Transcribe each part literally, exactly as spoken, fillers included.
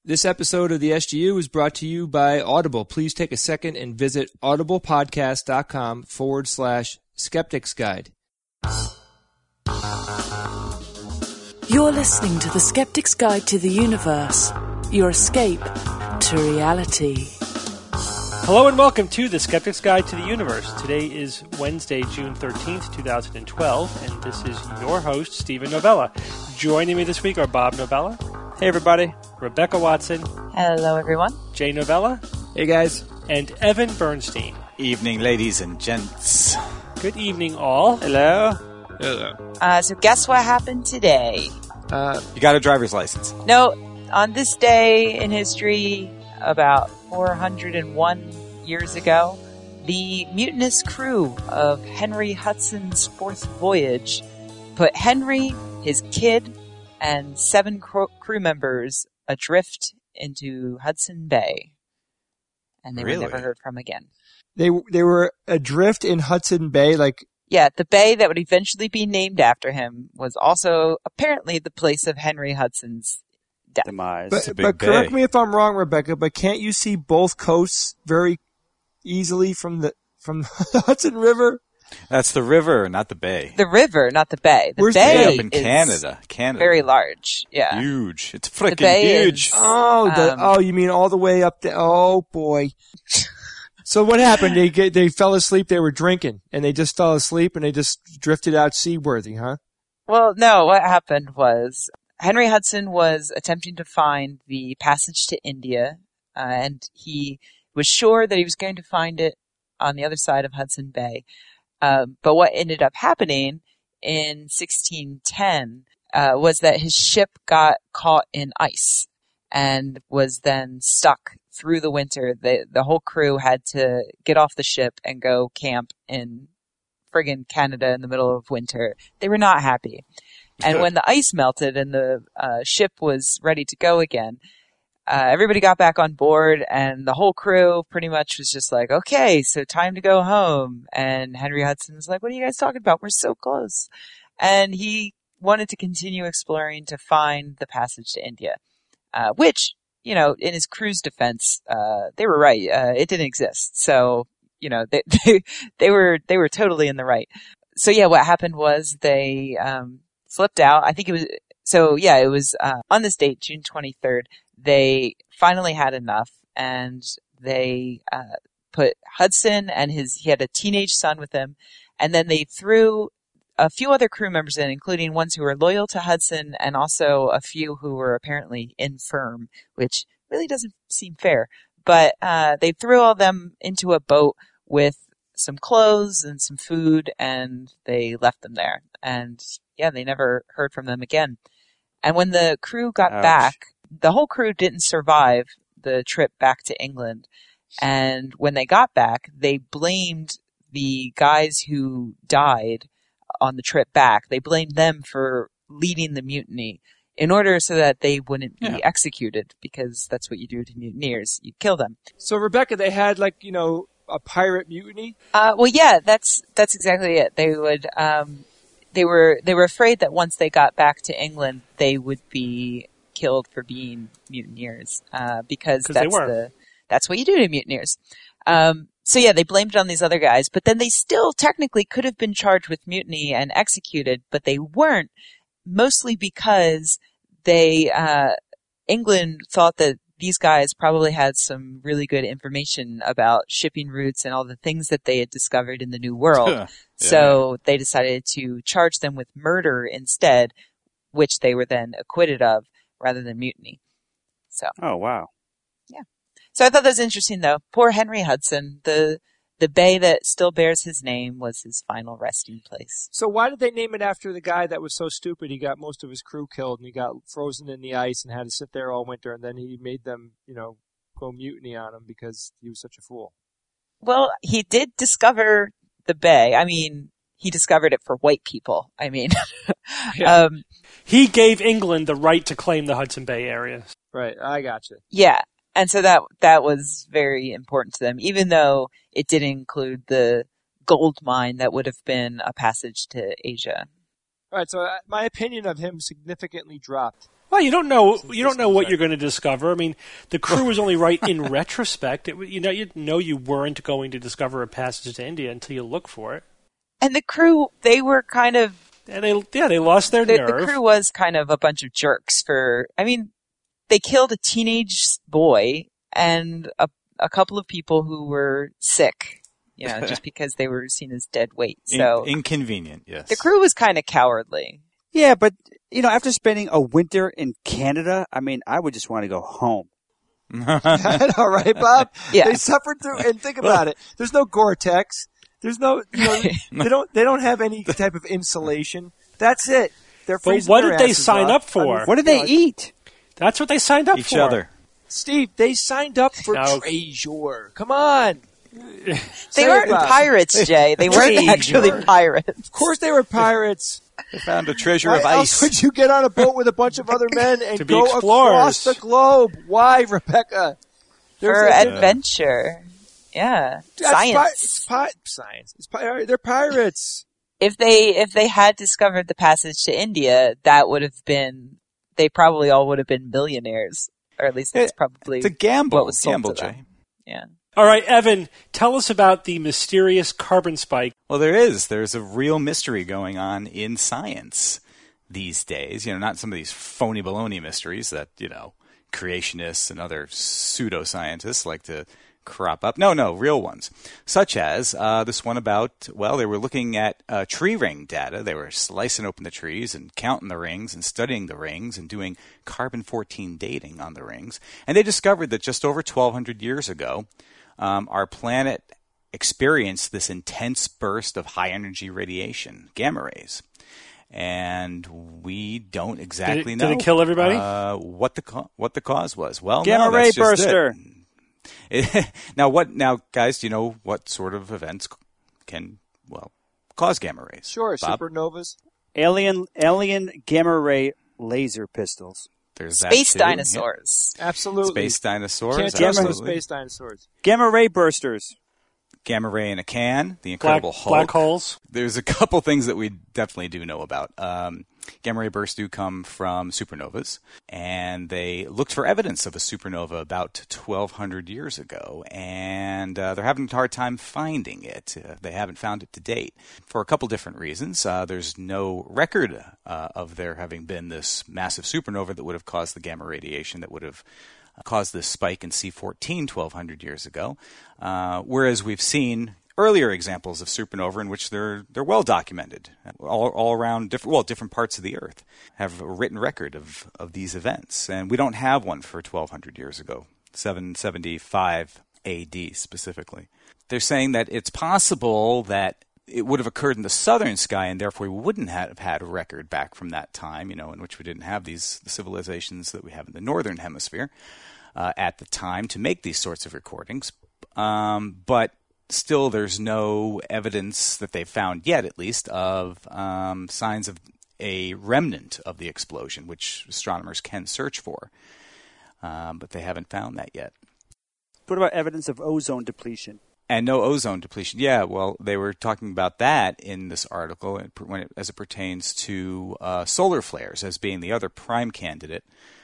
This episode of the S G U is brought to you by Audible. Please take a second and visit audiblepodcast.com forward slash skeptics guide. You're listening to The Skeptic's Guide to the Universe, your escape to reality. Hello and welcome to The Skeptic's Guide to the Universe. Today is Wednesday, June thirteenth, twenty twelve, and this is your host, Stephen Novella. Joining me this week are Bob Novella. Hey, everybody. Rebecca Watson. Hello, everyone. Jay Novella. Hey, guys. And Evan Bernstein. Evening, ladies and gents. Good evening, all. Hello. Hello. Uh, so guess what happened today? Uh, You got a driver's license. No, on this day in history, about four hundred one years ago, the mutinous crew of Henry Hudson's fourth voyage put Henry, his kid, and seven crew members adrift into Hudson Bay. And they Really? were never heard from again. they they were adrift in Hudson Bay, like... Yeah, the bay that would eventually be named after him was also apparently the place of Henry Hudson's death. Demise. But, It's a big but correct bay. me if I'm wrong, Rebecca, but can't you see both coasts very easily from the from the Hudson River? That's the river, not the bay. The river, not the bay. The Where's the bay bay? Up in is Canada. Canada. very large. Yeah. Huge. It's The freaking bay huge. is- Oh, the, Um, oh, you mean all the way up there? Oh boy. So what happened? They get, they fell asleep. They were drinking, and they just fell asleep, and they just drifted out seaworthy, huh? Well, no, what happened was Henry Hudson was attempting to find the passage to India, uh, and he was sure that he was going to find it on the other side of Hudson Bay. Um, but what ended up happening in sixteen ten uh, was that his ship got caught in ice and was then stuck through the winter. The the whole crew had to get off the ship and go camp in friggin' Canada in the middle of winter. They were not happy. And when the ice melted and the uh, ship was ready to go again, uh, everybody got back on board, and the whole crew pretty much was just like, okay, so time to go home. And Henry Hudson was like, what are you guys talking about? We're so close. And he wanted to continue exploring to find the passage to India, uh, which, you know, in his crew's defense, uh, they were right. Uh, it didn't exist. So, you know, they, they, they were, they were totally in the right. So yeah, what happened was they, um, slipped out. I think it was, so yeah, it was, uh, on this date, June twenty-third, they finally had enough, and they, uh, put Hudson and his, he had a teenage son with him, and then they threw a few other crew members in, including ones who were loyal to Hudson and also a few who were apparently infirm, which really doesn't seem fair. But uh, they threw all them into a boat with some clothes and some food, and they left them there. And yeah, they never heard from them again. And when the crew got Ouch. back, the whole crew didn't survive the trip back to England. And when they got back, they blamed the guys who died on the trip back. They blamed them for leading the mutiny in order so that they wouldn't be Yeah. executed, because that's what you do to mutineers. You kill them. So Rebecca, they had like, you know, a pirate mutiny. Uh, well, yeah, that's, that's exactly it. They would, um, they were, they were afraid that once they got back to England, they would be killed for being mutineers, uh, because 'Cause they that's were. the, that's what you do to mutineers. Um, so yeah, they blamed it on these other guys, but then they still technically could have been charged with mutiny and executed, but they weren't, mostly because they, uh, England thought that these guys probably had some really good information about shipping routes and all the things that they had discovered in the New World. Yeah. So they decided to charge them with murder instead, which they were then acquitted of rather than mutiny. So, Oh, wow. so I thought that was interesting though. Poor Henry Hudson, the, the bay that still bears his name was his final resting place. So why did they name it after the guy that was so stupid he got most of his crew killed and he got frozen in the ice and had to sit there all winter, and then he made them, you know, go mutiny on him because he was such a fool? Well, he did discover the bay. I mean, he discovered it for white people. I mean, Yeah. um, He gave England the right to claim the Hudson Bay area. Right, I got you. yeah. And so that, that was very important to them, even though it did include the gold mine that would have been a passage to Asia. All right, so uh, my opinion of him significantly dropped Well, you don't know. You don't know what you're going to discover. I mean, the crew was only right in retrospect. It, you know, you know you weren't going to discover a passage to India until you look for it. And the crew, they were kind of. And they, yeah, they lost their the, nerve. The crew was kind of a bunch of jerks for. I mean, they killed a teenage boy and a a couple of people who were sick. You know, just because they were seen as dead weight. So In- inconvenient. Yes. The crew was kind of cowardly. Yeah, but, you know, after spending a winter in Canada, I mean, I would just want to go home. I know, right, Bob? Yeah. They suffered through, and think about it. There's no Gore-Tex. There's no, you know, they don't, they don't have any type of insulation. That's it. They're But freezing what their did they asses sign off. up for? I mean, What did you they know, eat? That's what they signed up Each for. other. Steve, they signed up for No. treasure. Come on. They Say it, weren't Rob. pirates, Jay. They weren't Treasure. actually pirates. Of course they were pirates. They found a treasure Why of else ice. would you get on a boat with a bunch of other men and To be go explorers. across the globe? Why, Rebecca? There's For a- adventure. Yeah. That's Science. pi- it's pi- science. It's pi- they're pirates. If they if they had discovered the passage to India, that would have been they probably all would have been millionaires, or at least that's probably It's a gamble. what was sold gamble, to them. Jay. Yeah. All right, Evan, tell us about the mysterious carbon spike. Well, there is. There's a real mystery going on in science these days. You know, not some of these phony baloney mysteries that, you know, creationists and other pseudoscientists like to crop up. No, no, real ones. Such as uh, this one about, well, they were looking at uh, tree ring data. They were slicing open the trees and counting the rings and studying the rings and doing carbon fourteen dating on the rings. And they discovered that just over twelve hundred years ago, um, our planet experienced this intense burst of high-energy radiation, gamma rays. And we don't exactly Did it- know. did it kill everybody? Uh, what the co- what the cause was? Well, Gamma no, ray that's just it. burster. It- now, what? Now, guys, do you know what sort of events can well cause gamma rays? Sure, Bob? supernovas. Alien, alien gamma ray laser pistols. There's that Space too, yeah. dinosaurs. Absolutust. Space dinosaurs. Can't trust those absolutely. space dinosaurs. Gamma ray bursters. Gamma ray in a can. The Black, Incredible Hulk. black holes. There's a couple things that we definitely do know about. Um, gamma ray bursts do come from supernovas, and they looked for evidence of a supernova about twelve hundred years ago, and uh, they're having a hard time finding it. Uh, they haven't found it to date for a couple different reasons. Uh, there's no record uh, of there having been this massive supernova that would have caused the gamma radiation that would have caused this spike in C fourteen twelve hundred years ago, uh, whereas we've seen earlier examples of supernova in which they're they're well documented all, all around different well different parts of the Earth have a written record of, of these events, and we don't have one for twelve hundred years ago, seven seventy-five A D specifically. They're saying that it's possible that it would have occurred in the southern sky, and therefore we wouldn't have had a record back from that time, you know, in which we didn't have these the civilizations that we have in the northern hemisphere uh, at the time to make these sorts of recordings. Um, but still, there's no evidence that they've found yet, at least, of um, signs of a remnant of the explosion, which astronomers can search for. Um, but they haven't found that yet. What about evidence of ozone depletion? And no ozone depletion. Yeah, well, they were talking about that in this article when it, as it pertains to uh, solar flares as being the other prime candidate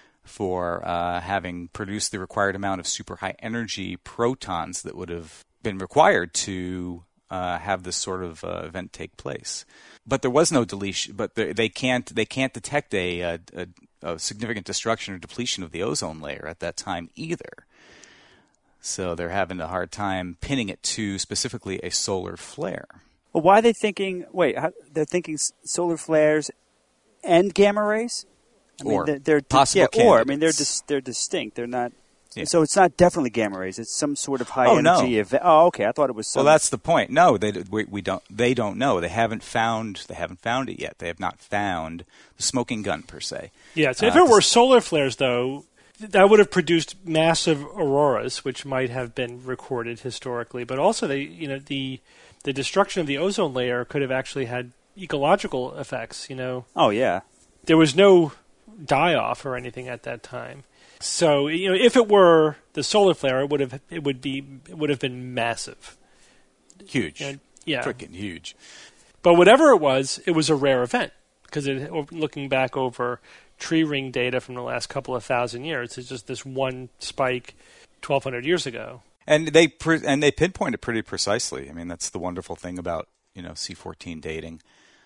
for uh, having produced the required amount of super high energy protons that would have been required to uh, have this sort of uh, event take place. But there was no deletion. But they, they can't they can't detect a, a, a significant destruction or depletion of the ozone layer at that time either. So they're having a hard time pinning it to specifically a solar flare. Well, why are they thinking? Wait, how, they're thinking s- solar flares and gamma rays. I mean, Or they're, they're possible yeah, or I mean, they're candidates. dis- they're distinct. They're not. Yeah. So it's not definitely gamma rays. It's some sort of high Oh, no. energy event. Oh, okay. I thought it was some. Well, that's the point. No, they we, we don't. They don't know. They haven't found. They haven't found it yet. They have not found the smoking gun per se. Yeah, so if Uh, it were solar flares, though, that would have produced massive auroras, which might have been recorded historically. But also, they, you know, the the destruction of the ozone layer could have actually had ecological effects. You know, Oh yeah. there was no die-off or anything at that time. So, you know, if it were the solar flare, it would have it would be it would have been massive. Huge. And, yeah, Freaking huge. but whatever it was, it was a rare event because it, looking back over tree ring data from the last couple of thousand years. It's just this one spike twelve hundred years ago. And they pre- and they pinpoint it pretty precisely. I mean, that's the wonderful thing about, you know, C fourteen dating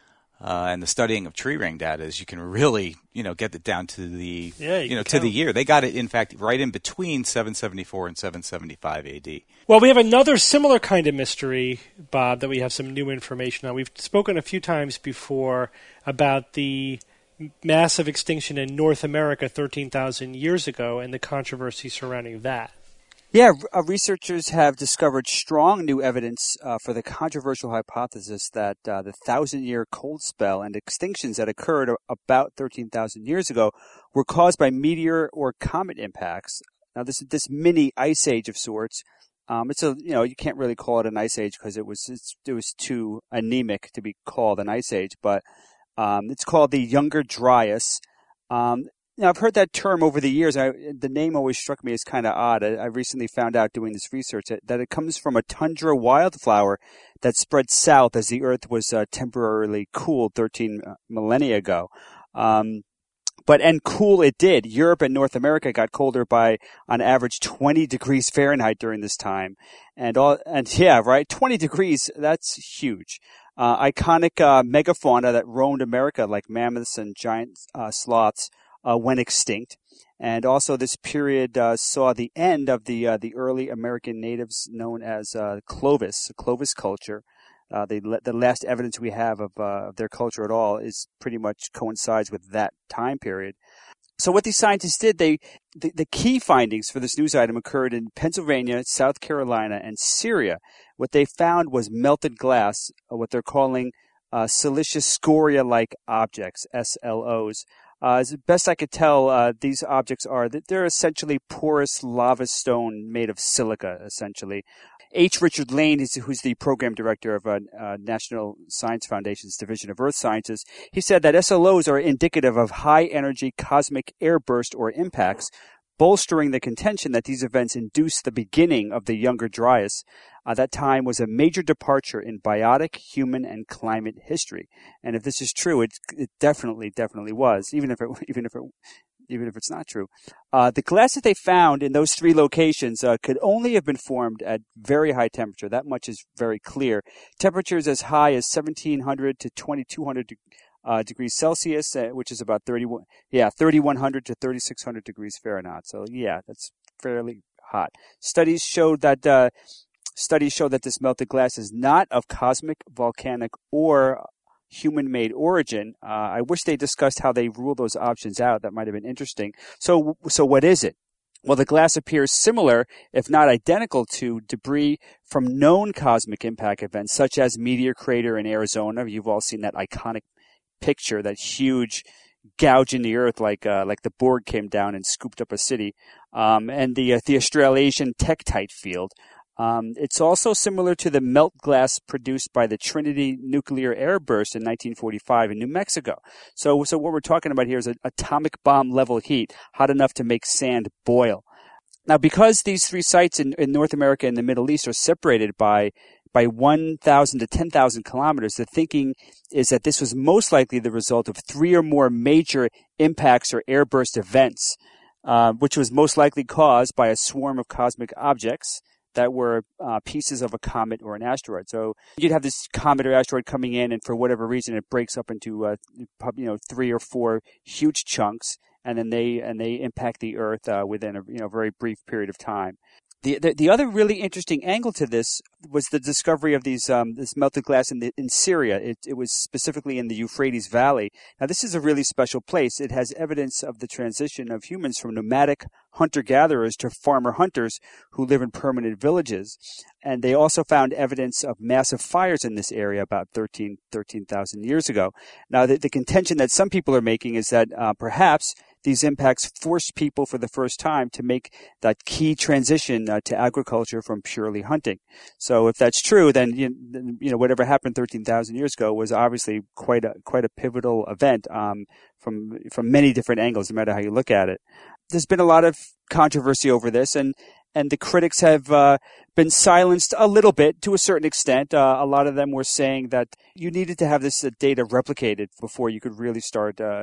uh, and the studying of tree ring data is you can really, you know, get it down to the yeah, you, you know to count. the year. They got it, in fact, right in between seven seventy-four and seven seventy-five A D. Well, we have another similar kind of mystery, Bob, that we have some new information on. We've spoken a few times before about the massive extinction in North America thirteen thousand years ago and the controversy surrounding that. Yeah, uh, researchers have discovered strong new evidence uh, for the controversial hypothesis that uh, the thousand-year cold spell and extinctions that occurred about thirteen thousand years ago were caused by meteor or comet impacts. Now, this this mini ice age of sorts. Um, it's a you know you can't really call it an ice age because it was it's, it was too anemic to be called an ice age, but um, it's called the Younger Dryas. Um, Now, I've heard that term over the years. I, the name always struck me as kind of odd. I, I recently found out doing this research that, that it comes from a tundra wildflower that spread south as the Earth was uh, temporarily cooled thirteen millennia ago. Um, but and cool it did. Europe and North America got colder by, on average, twenty degrees Fahrenheit during this time. And all and yeah, right, twenty degrees. That's huge. Uh, iconic uh, megafauna that roamed America, like mammoths and giant uh, sloths, Uh, went extinct, and also this period uh, saw the end of the uh, the early American natives known as uh, Clovis, Clovis culture. Uh, the the last evidence we have of, uh, of their culture at all is pretty much coincides with that time period. So what these scientists did, they the, the key findings for this news item occurred in Pennsylvania, South Carolina, and Syria. What they found was melted glass, what they're calling uh, siliceous scoria-like objects, S L Os. Uh, as best I could tell, uh, these objects are, they're essentially porous lava stone made of silica, essentially. H. Richard Lane, who's the program director of uh, uh, National Science Foundation's Division of Earth Sciences, he said that S L Os are indicative of high-energy cosmic airburst or impacts, bolstering the contention that these events induced the beginning of the Younger Dryas. Uh, that time was a major departure in biotic, human, and climate history. And if this is true, it, it definitely, definitely was, even if it, even if it, even if it's not true. Uh, the glass that they found in those three locations uh, could only have been formed at very high temperature. That much is very clear. Temperatures as high as seventeen hundred to twenty-two hundred uh, degrees Celsius, uh, which is about thirty-one, yeah, thirty-one hundred to thirty-six hundred degrees Fahrenheit. So yeah, that's fairly hot. Studies showed that. Uh, Studies show that this melted glass is not of cosmic, volcanic, or human-made origin. Uh, I wish they discussed how they rule those options out. That might have been interesting. So, so what is it? Well, the glass appears similar, if not identical, to debris from known cosmic impact events, such as Meteor Crater in Arizona. You've all seen that iconic picture, that huge gouge in the earth, like uh, like the Borg came down and scooped up a city, um, and the uh, the Australasian Tektite field. Um, it's also similar to the melt glass produced by the Trinity nuclear airburst in nineteen forty-five in New Mexico. So, so what we're talking about here is an atomic bomb level heat, hot enough to make sand boil. Now, because these three sites in, in North America and the Middle East are separated by by one thousand to ten thousand kilometers, the thinking is that this was most likely the result of three or more major impacts or airburst events, uh, which was most likely caused by a swarm of cosmic objects that were uh, pieces of a comet or an asteroid. So you'd have this comet or asteroid coming in, and for whatever reason, it breaks up into uh, you know three or four huge chunks, and then they and they impact the Earth uh, within a you know very brief period of time. The, the the other really interesting angle to this was the discovery of these um, this melted glass in the, in Syria. It it was specifically in the Euphrates Valley. Now, this is a really special place. It has evidence of the transition of humans from nomadic hunter-gatherers to farmer-hunters who live in permanent villages. And they also found evidence of massive fires in this area about thirteen thousand years ago. Now, the, the contention that some people are making is that uh, perhaps these impacts forced people for the first time to make that key transition uh, to agriculture from purely hunting. So if that's true, then you know whatever happened thirteen thousand years ago was obviously quite a quite a pivotal event um, from from many different angles, no matter how you look at it. There's been a lot of controversy over this, and and the critics have uh, been silenced a little bit to a certain extent. Uh, a lot of them were saying that you needed to have this uh, data replicated before you could really start Uh,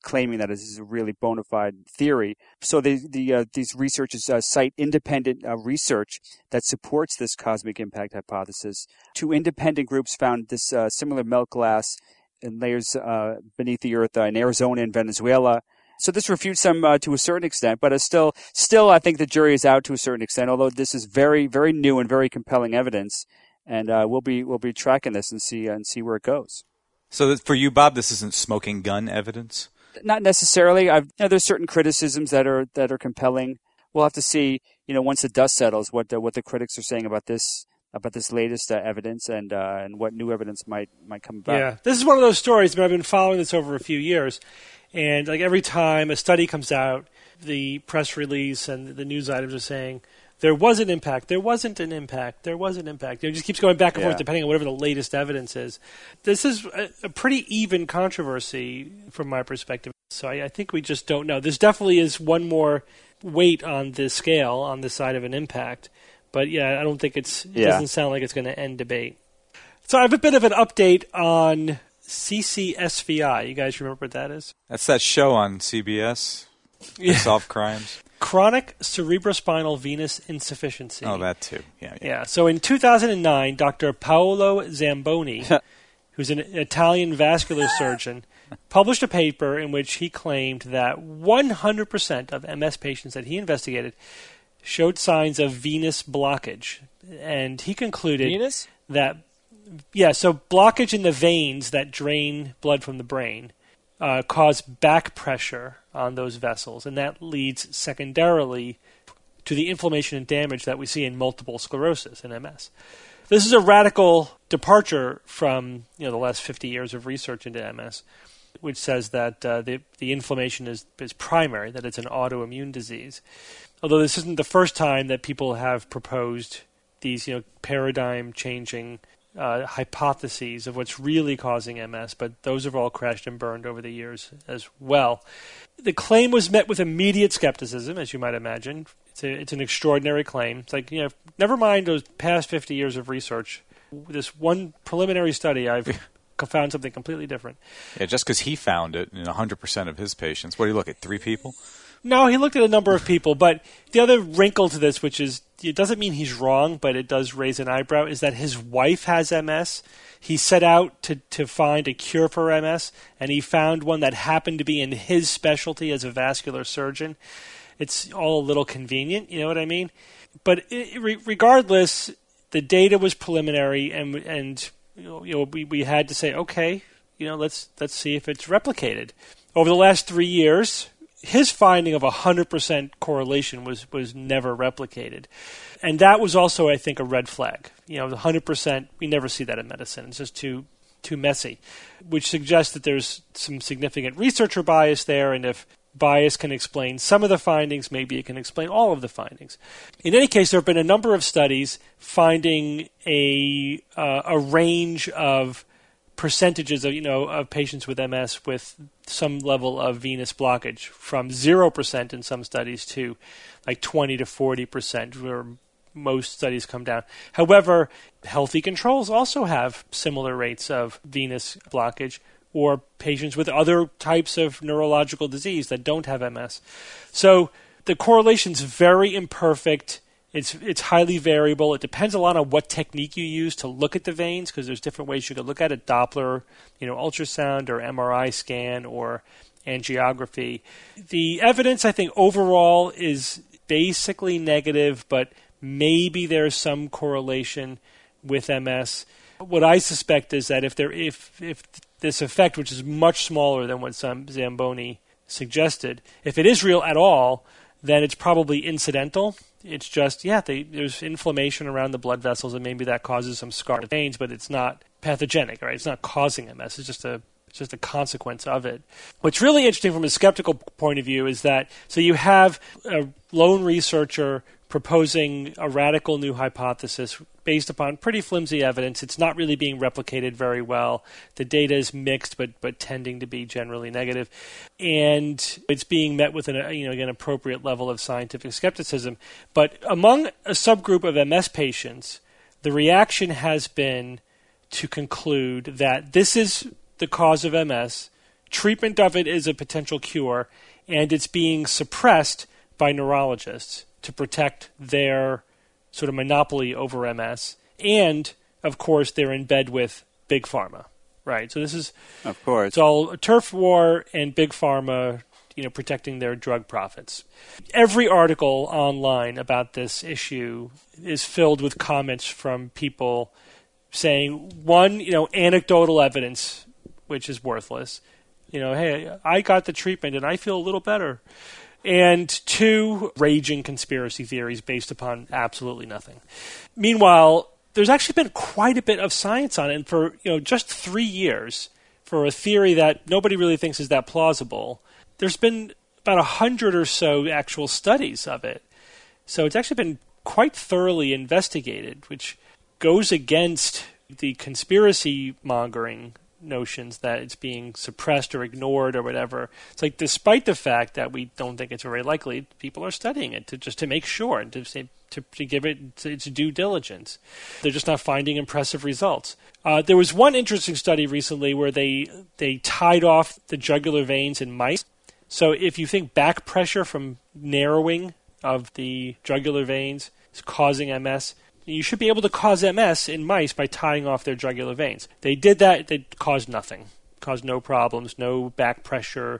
claiming that this is a really bona fide theory. So the, the, uh, these researchers uh, cite independent uh, research that supports this cosmic impact hypothesis. Two independent groups found this uh, similar melt glass in layers uh, beneath the earth uh, in Arizona and Venezuela. So this refutes them uh, to a certain extent, but it's still, still, I think the jury is out to a certain extent, although this is very, very new and very compelling evidence. And uh, we'll be we'll be tracking this and see uh, and see where it goes. So for you, Bob, this isn't smoking gun evidence? Not necessarily. I've, you know, there's certain criticisms that are that are compelling. We'll have to see, you know, once the dust settles, what the, what the critics are saying about this about this latest uh, evidence and uh, and what new evidence might might come about. Yeah, this is one of those stories. But I've been following this over a few years, and like every time a study comes out, the press release and the news items are saying, there was an impact, there wasn't an impact, there was an impact. It just keeps going back and yeah. forth depending on whatever the latest evidence is. This is a, a pretty even controversy from my perspective. So I, I think we just don't know. This definitely is one more weight on the scale on the side of an impact. But yeah, I don't think it's, it yeah. doesn't sound like it's going to end debate. So I have a bit of an update on C C S V I. You guys remember what that is? That's that show on C B S. Yeah. Solve crimes. Chronic cerebrospinal venous insufficiency. Oh, that too. Yeah. Yeah. Yeah. So in two thousand nine, Doctor Paolo Zamboni, who's an Italian vascular surgeon, published a paper in which he claimed that one hundred percent of M S patients that he investigated showed signs of venous blockage. And he concluded Venus? that, yeah, so blockage in the veins that drain blood from the brain uh, cause back pressure on those vessels, and that leads secondarily to the inflammation and damage that we see in multiple sclerosis and M S. This is a radical departure from you know the last fifty years of research into M S, which says that uh, the the inflammation is is primary, that it's an autoimmune disease. Although this isn't the first time that people have proposed these you know paradigm changing Uh, hypotheses of what's really causing M S, but those have all crashed and burned over the years as well. The claim was met with immediate skepticism, as you might imagine. It's, a, it's an extraordinary claim. It's like, you know, never mind those past fifty years of research. This one preliminary study, I've found something completely different. Yeah, just because he found it in one hundred percent of his patients. What do you look at, three people? No, he looked at a number of people, but the other wrinkle to this, which is, it doesn't mean he's wrong, but it does raise an eyebrow, is that his wife has M S. He set out to, to find a cure for M S, and he found one that happened to be in his specialty as a vascular surgeon. It's all a little convenient, you know what I mean? But it, regardless, the data was preliminary, and and you know, you know we, we had to say, okay, you know, let's let's see if it's replicated. Over the last three years, his finding of one hundred percent correlation was, was never replicated. And that was also, I think, a red flag. You know, the one hundred percent, we never see that in medicine. It's just too too messy, which suggests that there's some significant researcher bias there, and if bias can explain some of the findings, maybe it can explain all of the findings. In any case, there have been a number of studies finding a uh, a range of percentages of you know of patients with M S with some level of venous blockage, from zero percent in some studies to like twenty to forty percent, where most studies come down. However, healthy controls also have similar rates of venous blockage, or patients with other types of neurological disease that don't have M S. So the correlation's very imperfect. It's it's highly variable. It depends a lot on what technique you use to look at the veins, because there's different ways you could look at it: Doppler, you know, ultrasound, or M R I scan, or angiography. The evidence, I think, overall is basically negative, but maybe there's some correlation with M S. What I suspect is that if there if if this effect, which is much smaller than what some Zamboni suggested, if it is real at all, then it's probably incidental. It's just, yeah, they, there's inflammation around the blood vessels, and maybe that causes some scar to veins, but it's not pathogenic, right? It's not causing M S. It's just a it's just a consequence of it. What's really interesting from a skeptical point of view is that, so you have a lone researcher proposing a radical new hypothesis based upon pretty flimsy evidence. It's not really being replicated very well. The data is mixed, but but tending to be generally negative, and it's being met with an you know an appropriate level of scientific skepticism. But among a subgroup of M S patients, the reaction has been to conclude that this is the cause of M S, treatment of it is a potential cure, and it's being suppressed by neurologists to protect their sort of monopoly over M S. And, of course, they're in bed with Big Pharma, right? So this is, of course, it's all a turf war and Big Pharma, you know, protecting their drug profits. Every article online about this issue is filled with comments from people saying, one, you know, anecdotal evidence, which is worthless. You know, hey, I got the treatment and I feel a little better. And two, raging conspiracy theories based upon absolutely nothing. Meanwhile, there's actually been quite a bit of science on it, and for, you know, just three years, for a theory that nobody really thinks is that plausible, there's been about a hundred or so actual studies of it. So it's actually been quite thoroughly investigated, which goes against the conspiracy mongering notions that it's being suppressed or ignored or whatever. It's like, despite the fact that we don't think it's very likely, people are studying it to just to make sure and to say, to, to give it its due diligence. They're just not finding impressive results. Uh, there was one interesting study recently where they they tied off the jugular veins in mice. So if you think back pressure from narrowing of the jugular veins is causing M S, you should be able to cause M S in mice by tying off their jugular veins. They did that. It caused nothing. Caused no problems, no back pressure,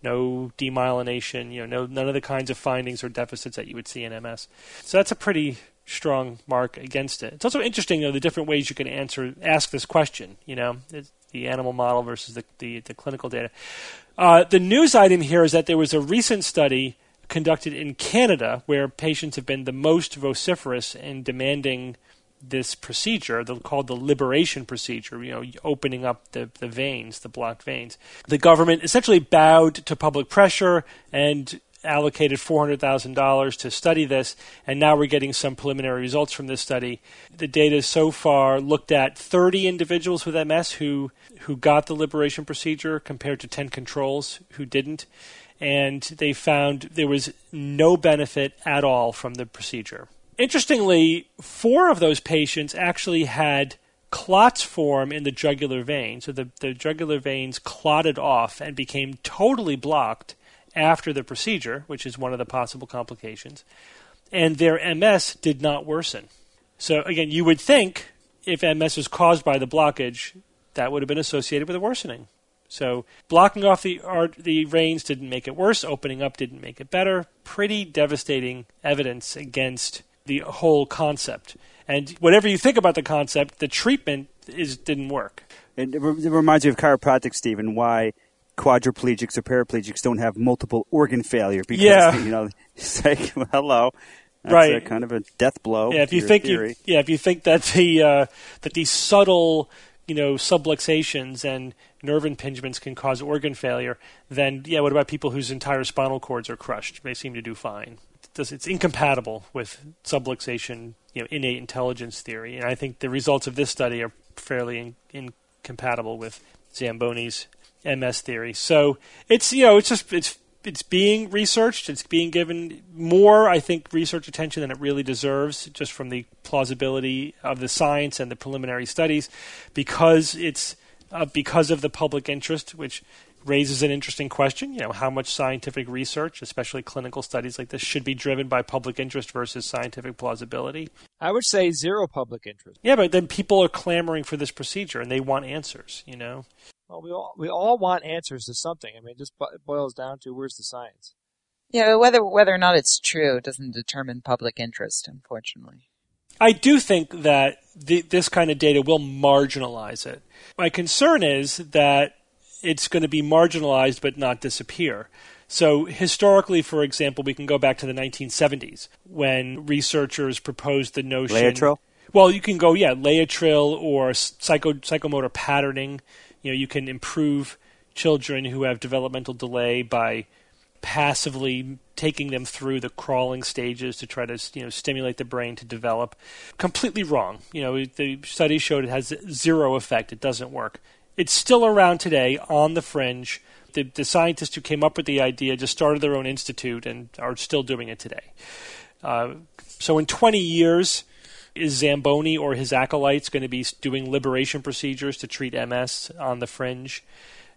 no demyelination, you know, no, none of the kinds of findings or deficits that you would see in M S. So that's a pretty strong mark against it. It's also interesting, though, the different ways you can answer, ask this question, you know, the animal model versus the, the, the clinical data. Uh, the news item here is that there was a recent study conducted in Canada where patients have been the most vociferous in demanding this procedure, called the liberation procedure, you know, opening up the, the veins, the blocked veins. The government essentially bowed to public pressure and allocated four hundred thousand dollars to study this, and now we're getting some preliminary results from this study. The data so far looked at thirty individuals with M S who, who got the liberation procedure compared to ten controls who didn't. And they found there was no benefit at all from the procedure. Interestingly, four of those patients actually had clots form in the jugular vein. So the, the jugular veins clotted off and became totally blocked after the procedure, which is one of the possible complications. And their M S did not worsen. So again, you would think if M S was caused by the blockage, that would have been associated with a worsening. So blocking off the art, the veins didn't make it worse. Opening up didn't make it better. Pretty devastating evidence against the whole concept. And whatever you think about the concept, the treatment is didn't work. It, it reminds me of chiropractic, Stephen, why quadriplegics or paraplegics don't have multiple organ failure. Because, yeah. you know, it's like, well, hello. That's right. a kind of a death blow. Yeah, if you think you, yeah, if you think that the uh, that these subtle, you know, subluxations and nerve impingements can cause organ failure, then yeah, what about people whose entire spinal cords are crushed? They seem to do fine. It's incompatible with subluxation, you know, innate intelligence theory, and I think the results of this study are fairly in, incompatible with Zamboni's M S theory. So it's, you know, it's just it's it's being researched. It's being given more, I think, research attention than it really deserves, just from the plausibility of the science and the preliminary studies, because it's uh, because of the public interest, which raises an interesting question. You know, how much scientific research, especially clinical studies like this, should be driven by public interest versus scientific plausibility? I would say zero public interest. Yeah, but then people are clamoring for this procedure and they want answers, you know? Well, we all we all want answers to something. I mean, it just boils down to where's the science. Yeah, whether whether or not it's true doesn't determine public interest, unfortunately. I do think that the, this kind of data will marginalize it. My concern is that it's going to be marginalized but not disappear. So historically, for example, we can go back to the nineteen seventies when researchers proposed the notion... Laetrile? Well, you can go, yeah, Laetrile or psycho, psychomotor patterning. You know, you can improve children who have developmental delay by passively taking them through the crawling stages to try to, you know, stimulate the brain to develop. Completely wrong. You know, the study showed it has zero effect. It doesn't work. It's still around today on the fringe. The, the scientists who came up with the idea just started their own institute and are still doing it today. Uh, so in twenty years... is Zamboni or his acolytes going to be doing liberation procedures to treat M S on the fringe?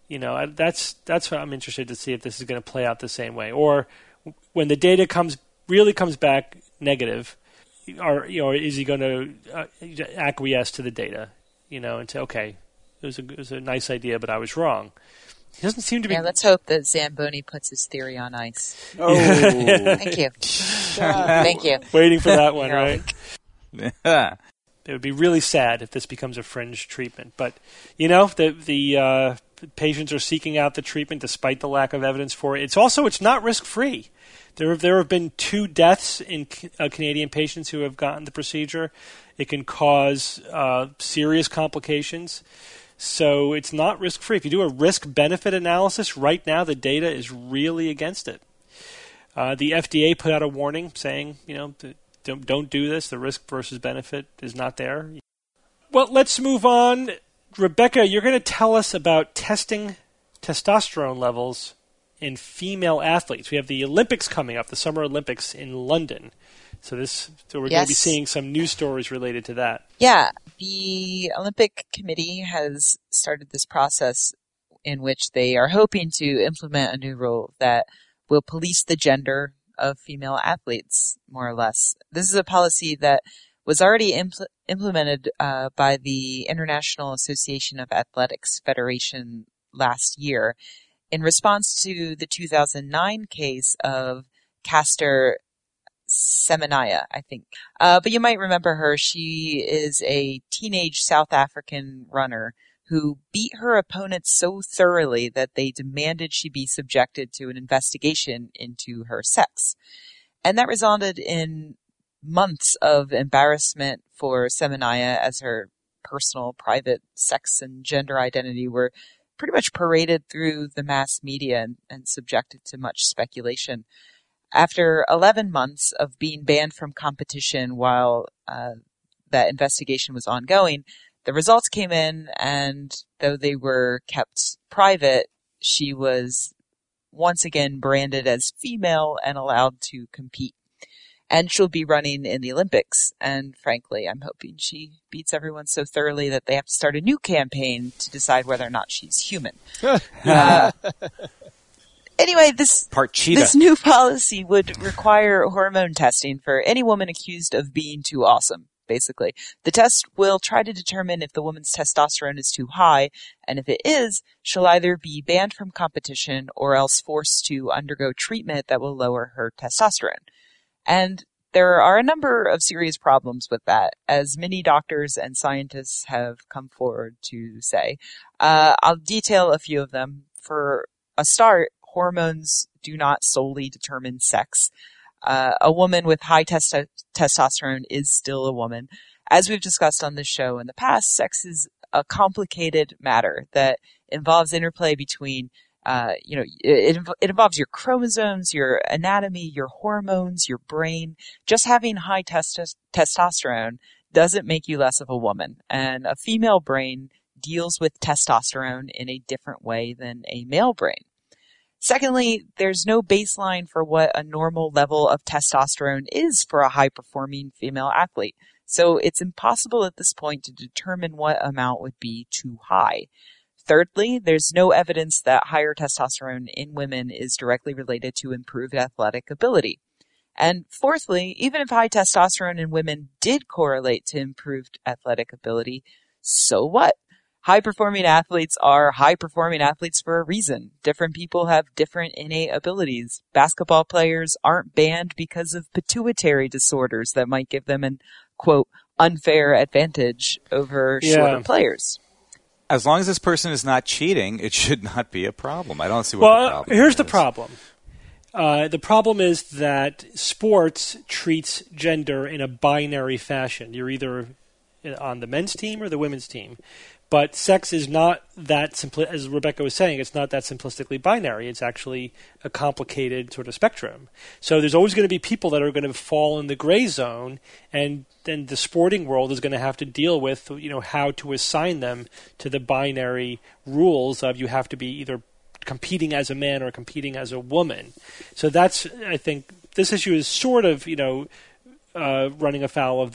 You know, I, that's that's what I'm interested to see if this is going to play out the same way, or when the data comes really comes back negative, or you know, is he going to uh, acquiesce to the data? You know, and say, okay, it was a it was a nice idea, but I was wrong. He doesn't seem to be. Yeah, let's hope that Zamboni puts his theory on ice. Oh, Thank you. Thank you. Waiting for that one, You're right? It would be really sad if this becomes a fringe treatment. But, you know, the the uh, patients are seeking out the treatment despite the lack of evidence for it. It's also, it's not risk-free. There have, there have been two deaths in uh, Canadian patients who have gotten the procedure. It can cause uh, serious complications. So it's not risk-free. If you do a risk-benefit analysis, right now the data is really against it. Uh, the F D A put out a warning saying, you know, the, Don't, don't do this. The risk versus benefit is not there. Well, let's move on. Rebecca, you're going to tell us about testing testosterone levels in female athletes. We have the Olympics coming up, the Summer Olympics in London. So this, so we're yes. going to be seeing some news stories related to that. Yeah, the Olympic Committee has started this process in which they are hoping to implement a new rule that will police the gender of female athletes, more or less. This is a policy that was already impl- implemented uh, by the International Association of Athletics Federation last year in response to the two thousand nine case of Caster Semenya, I think. Uh, but you might remember her. She is a teenage South African runner who beat her opponents so thoroughly that they demanded she be subjected to an investigation into her sex. And that resulted in months of embarrassment for Semenya, as her personal, private sex and gender identity were pretty much paraded through the mass media and, and subjected to much speculation. After eleven months of being banned from competition while uh, that investigation was ongoing, the results came in, and though they were kept private, she was once again branded as female and allowed to compete. And she'll be running in the Olympics. And frankly, I'm hoping she beats everyone so thoroughly that they have to start a new campaign to decide whether or not she's human. uh, anyway, this, Part cheetah. this new policy would require hormone testing for any woman accused of being too awesome. Basically, the test will try to determine if the woman's testosterone is too high, and if it is, she'll either be banned from competition or else forced to undergo treatment that will lower her testosterone. And there are a number of serious problems with that, as many doctors and scientists have come forward to say. Uh, I'll detail a few of them. For a start, hormones do not solely determine sex. Uh, a woman with high testo- testosterone is still a woman. As we've discussed on this show in the past, sex is a complicated matter that involves interplay between, uh, you know, it, it involves your chromosomes, your anatomy, your hormones, your brain. Just having high test- testosterone doesn't make you less of a woman. And a female brain deals with testosterone in a different way than a male brain. Secondly, there's no baseline for what a normal level of testosterone is for a high-performing female athlete. So it's impossible at this point to determine what amount would be too high. Thirdly, there's no evidence that higher testosterone in women is directly related to improved athletic ability. And fourthly, even if high testosterone in women did correlate to improved athletic ability, so what? High-performing athletes are high-performing athletes for a reason. Different people have different innate abilities. Basketball players aren't banned because of pituitary disorders that might give them an, quote, unfair advantage over Yeah. shorter players. As long as this person is not cheating, it should not be a problem. I don't see what Well, the problem here's is. the problem. Uh, the problem is that sports treats gender in a binary fashion. You're either on the men's team or the women's team. But sex is not that simpli- as Rebecca was saying, it's not that simplistically binary. It's actually a complicated sort of spectrum. So there's always going to be people that are going to fall in the gray zone, and then the sporting world is going to have to deal with, you know, how to assign them to the binary rules of you have to be either competing as a man or competing as a woman. So that's, I think, this issue is sort of, you know, uh, running afoul of that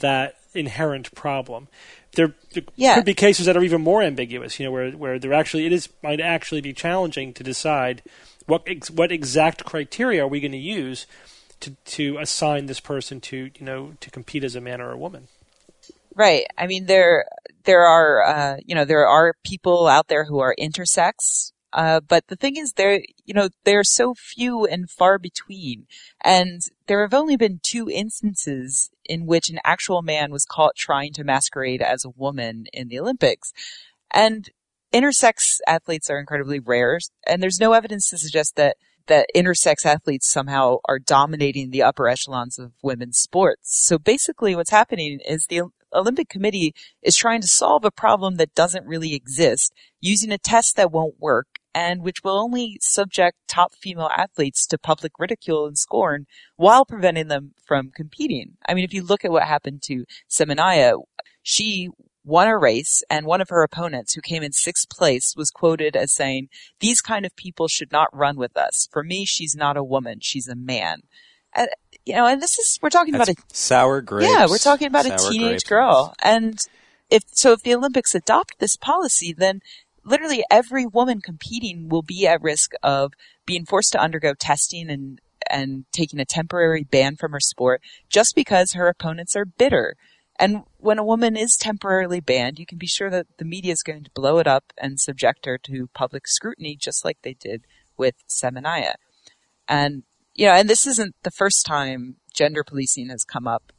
inherent problem. There, there yeah. could be cases that are even more ambiguous, you know, where where there actually it is might actually be challenging to decide what ex, what exact criteria are we going to use to to assign this person to, you know, to compete as a man or a woman. Right. I mean, there there are uh, you know there are people out there who are intersex. Uh, but the thing is, there, you know, they're so few and far between, and there have only been two instances in which an actual man was caught trying to masquerade as a woman in the Olympics. And intersex athletes are incredibly rare, and there's no evidence to suggest that that intersex athletes somehow are dominating the upper echelons of women's sports. So basically what's happening is the Olympic Committee is trying to solve a problem that doesn't really exist using a test that won't work and which will only subject top female athletes to public ridicule and scorn while preventing them from competing. I mean, if you look at what happened to Semenya, she won a race, and one of her opponents, who came in sixth place, was quoted as saying, "These kind of people should not run with us. For me, she's not a woman, she's a man." And, you know, and this is, we're talking That's about a sour grapes. Yeah, we're talking about sour a teenage grapes. girl. And if so, if the Olympics adopt this policy, then literally every woman competing will be at risk of being forced to undergo testing and and taking a temporary ban from her sport just because her opponents are bitter. And when a woman is temporarily banned, you can be sure that the media is going to blow it up and subject her to public scrutiny, just like they did with Semenya. And, you know, and this isn't the first time gender policing has come up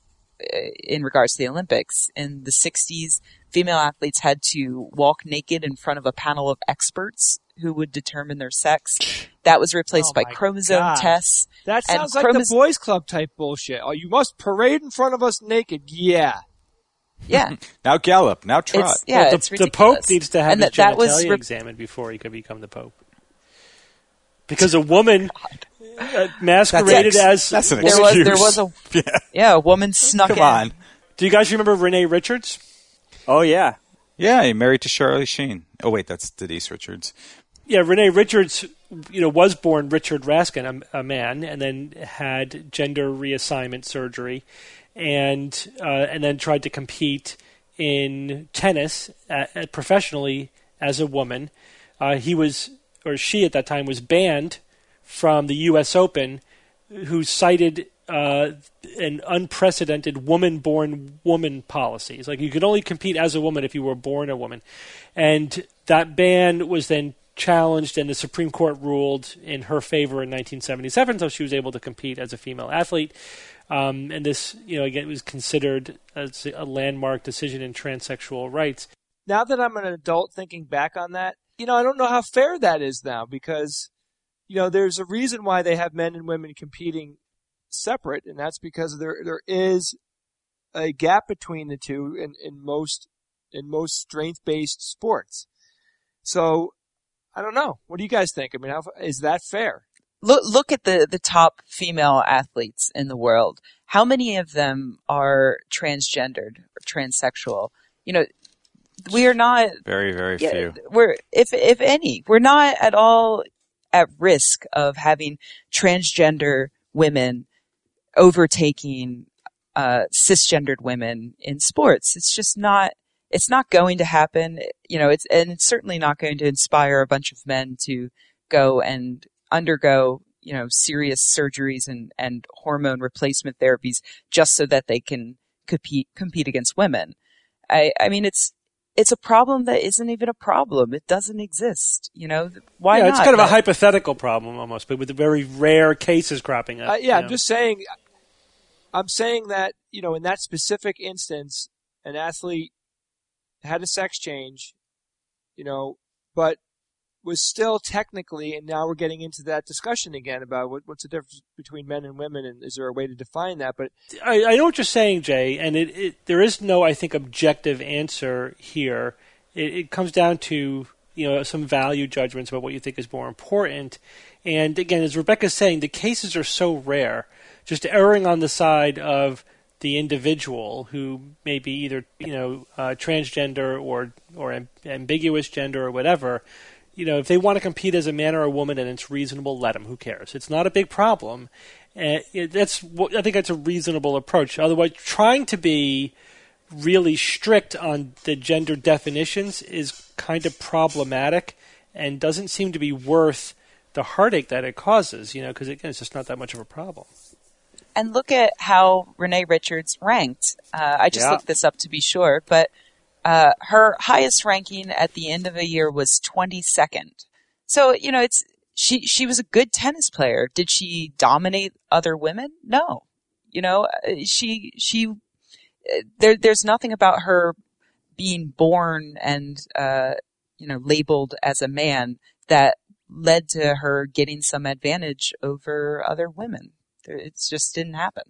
in regards to the Olympics. In the sixties, female athletes had to walk naked in front of a panel of experts who would determine their sex. That was replaced Oh by my chromosome God. tests. That And sounds like chromoso- the boys' club type bullshit. Oh, you must parade in front of us naked. Yeah. Yeah. Now gallop, now trot. It's, yeah, Well, the, it's the ridiculous. Pope needs to have And his that, that genitalia was re- examined before he could become the Pope. Because a woman uh, masqueraded That's- as... that's an there was, excuse. there was a, Yeah. yeah, a woman snuck Come in. on. Do you guys remember Renee Richards? Oh, yeah. Yeah, he married to Charlie Sheen. Oh, wait, that's Denise Richards. Yeah, Renee Richards, you know, was born Richard Raskin, a, a man, and then had gender reassignment surgery, and uh, and then tried to compete in tennis at, at professionally as a woman. Uh, he was, or she at that time, was banned from the U S Open, who cited uh, an unprecedented woman-born woman policy. It's like you could only compete as a woman if you were born a woman, and that ban was then challenged, and the Supreme Court ruled in her favor in nineteen seventy-seven, so she was able to compete as a female athlete. Um, and this, you know, again, was considered as a landmark decision in transsexual rights. Now that I'm an adult thinking back on that, you know, I don't know how fair that is now because, you know, there's a reason why they have men and women competing separate, and that's because there there is a gap between the two in, in most in most strength-based sports. So I don't know. What do you guys think? I mean, how, is that fair? Look, look at the, the top female athletes in the world. How many of them are transgendered or transsexual? You know, we are not. Very, very Yeah, few. we're if if any, we're not at all at risk of having transgender women overtaking uh, cisgendered women in sports. It's just not. It's not going to happen. You know, it's and it's certainly not going to inspire a bunch of men to go and undergo, you know, serious surgeries and and hormone replacement therapies just so that they can compete compete against women. I I mean, it's. It's a problem that isn't even a problem. It doesn't exist. You know, why yeah, not? it's kind of a That- hypothetical problem almost, but with the very rare cases cropping up. Uh, yeah, you I'm know. just saying. I'm saying that, you know, in that specific instance, an athlete had a sex change, you know, but was still technically, and now we're getting into that discussion again about what, what's the difference between men and women, and is there a way to define that? But I, I know what you're saying, Jay, and it, it there is no, I think, objective answer here. It, it comes down to, you know, some value judgments about what you think is more important. And again, as Rebecca's saying, the cases are so rare. Just erring on the side of the individual who may be either, you know, uh, transgender or or amb- ambiguous gender or whatever. You know, if they want to compete as a man or a woman and it's reasonable, let them. Who cares? It's not a big problem. And it, that's what, I think that's a reasonable approach. Otherwise, trying to be really strict on the gender definitions is kind of problematic and doesn't seem to be worth the heartache that it causes, you know, because again, it's just not that much of a problem. And look at how Renee Richards ranked. Uh, I just Yeah. looked this up to be sure, but uh, her highest ranking at the end of a year was twenty-second. So, you know, it's she she was a good tennis player. Did she dominate other women? No. You know, she she there there's nothing about her being born and uh, you know, labeled as a man that led to her getting some advantage over other women. It just didn't happen.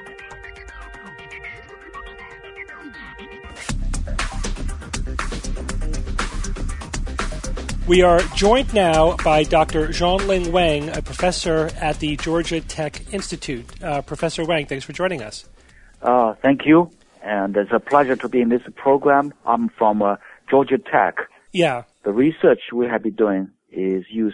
We are joined now by Doctor Zhongling Wang, a professor at the Georgia Tech Institute. Uh, Professor Wang, thanks for joining us. Uh, thank you, and it's a pleasure to be in this program. I'm from uh, Georgia Tech. Yeah. The research we have been doing is use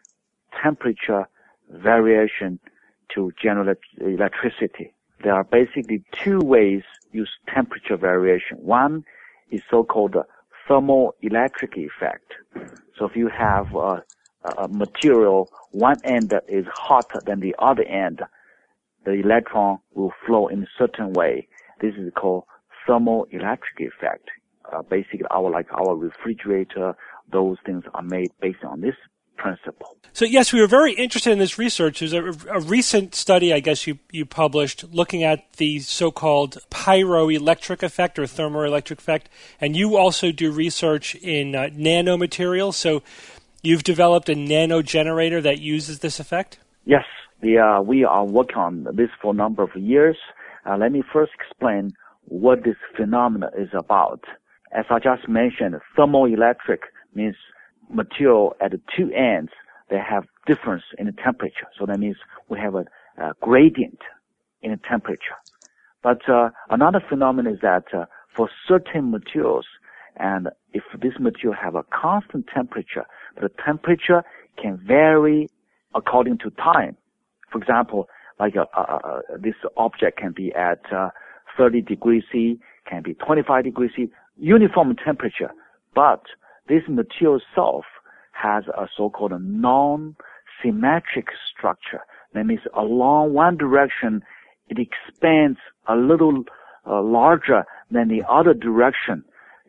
temperature variation to generate electricity. There are basically two ways use temperature variation. One is so-called thermoelectric effect. So if you have a, a material, one end is hotter than the other end, the electron will flow in a certain way. This is called thermoelectric effect. Uh, basically, our like our refrigerator, those things are made based on this principle. So yes, we were very interested in this research. There's a, a recent study, I guess you, you published, looking at the so-called pyroelectric effect or thermoelectric effect, and you also do research in uh, nanomaterials. So you've developed a nano generator that uses this effect? Yes, the, uh, we are working on this for a number of years. Uh, let me first explain what this phenomenon is about. As I just mentioned, thermoelectric means material at the two ends, they have difference in the temperature. So that means we have a, a gradient in the temperature. But uh, another phenomenon is that uh, for certain materials, and if this material have a constant temperature, the temperature can vary according to time. For example, like a, a, a, this object can be at uh, thirty degrees C, can be twenty-five degrees C, uniform temperature, but this material itself has a so-called non-symmetric structure. That means along one direction, it expands a little uh, larger than the other direction.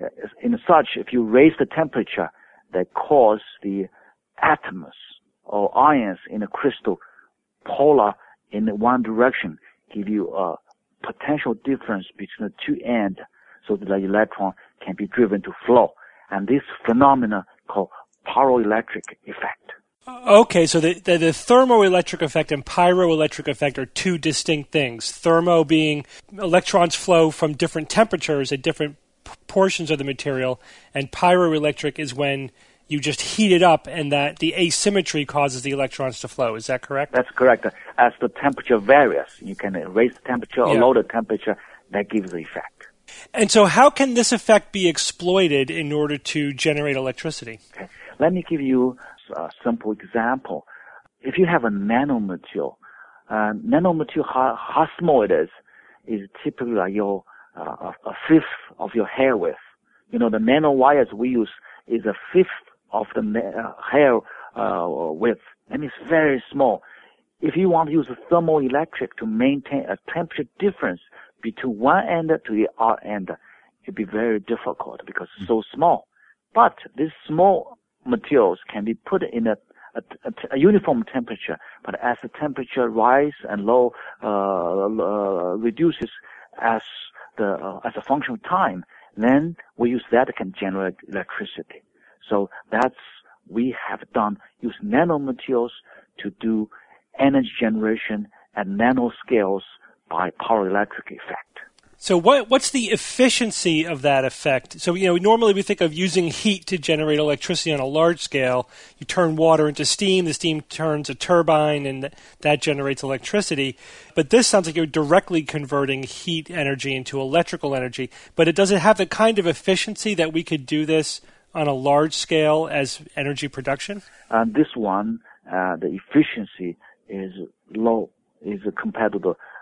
In such, if you raise the temperature, that cause the atoms or ions in a crystal polar in one direction, give you a potential difference between the two ends, so that the electron can be driven to flow. And this phenomena called pyroelectric effect. Okay, so the, the, the thermoelectric effect and pyroelectric effect are two distinct things. Thermo being electrons flow from different temperatures at different p- portions of the material, and pyroelectric is when you just heat it up and that the asymmetry causes the electrons to flow. Is that correct? That's correct. As the temperature varies, you can raise the temperature or Yeah. lower the temperature, that gives the effect. And so how can this effect be exploited in order to generate electricity? Okay. Let me give you a simple example. If you have a nanomaterial, uh, nanomaterial, how, how small it is, is typically like your, uh, a fifth of your hair width. You know, the nanowires we use is a fifth of the na- uh, hair uh, width, and it's very small. If you want to use a thermoelectric to maintain a temperature difference between one end to the other end, it'd be very difficult because it's so small. But these small materials can be put in a, a, a uniform temperature, but as the temperature rise and low uh, uh, reduces as the uh, as a function of time, then we use that can generate electricity. So that's we have done use nanomaterials to do energy generation at nanoscales by pyroelectric effect. So what what's the efficiency of that effect? So, you know, normally we think of using heat to generate electricity on a large scale. You turn water into steam, the steam turns a turbine, and that generates electricity. But this sounds like you're directly converting heat energy into electrical energy. But it doesn't have the kind of efficiency that we could do this on a large scale as energy production? And this one, uh, the efficiency is low, is compared to the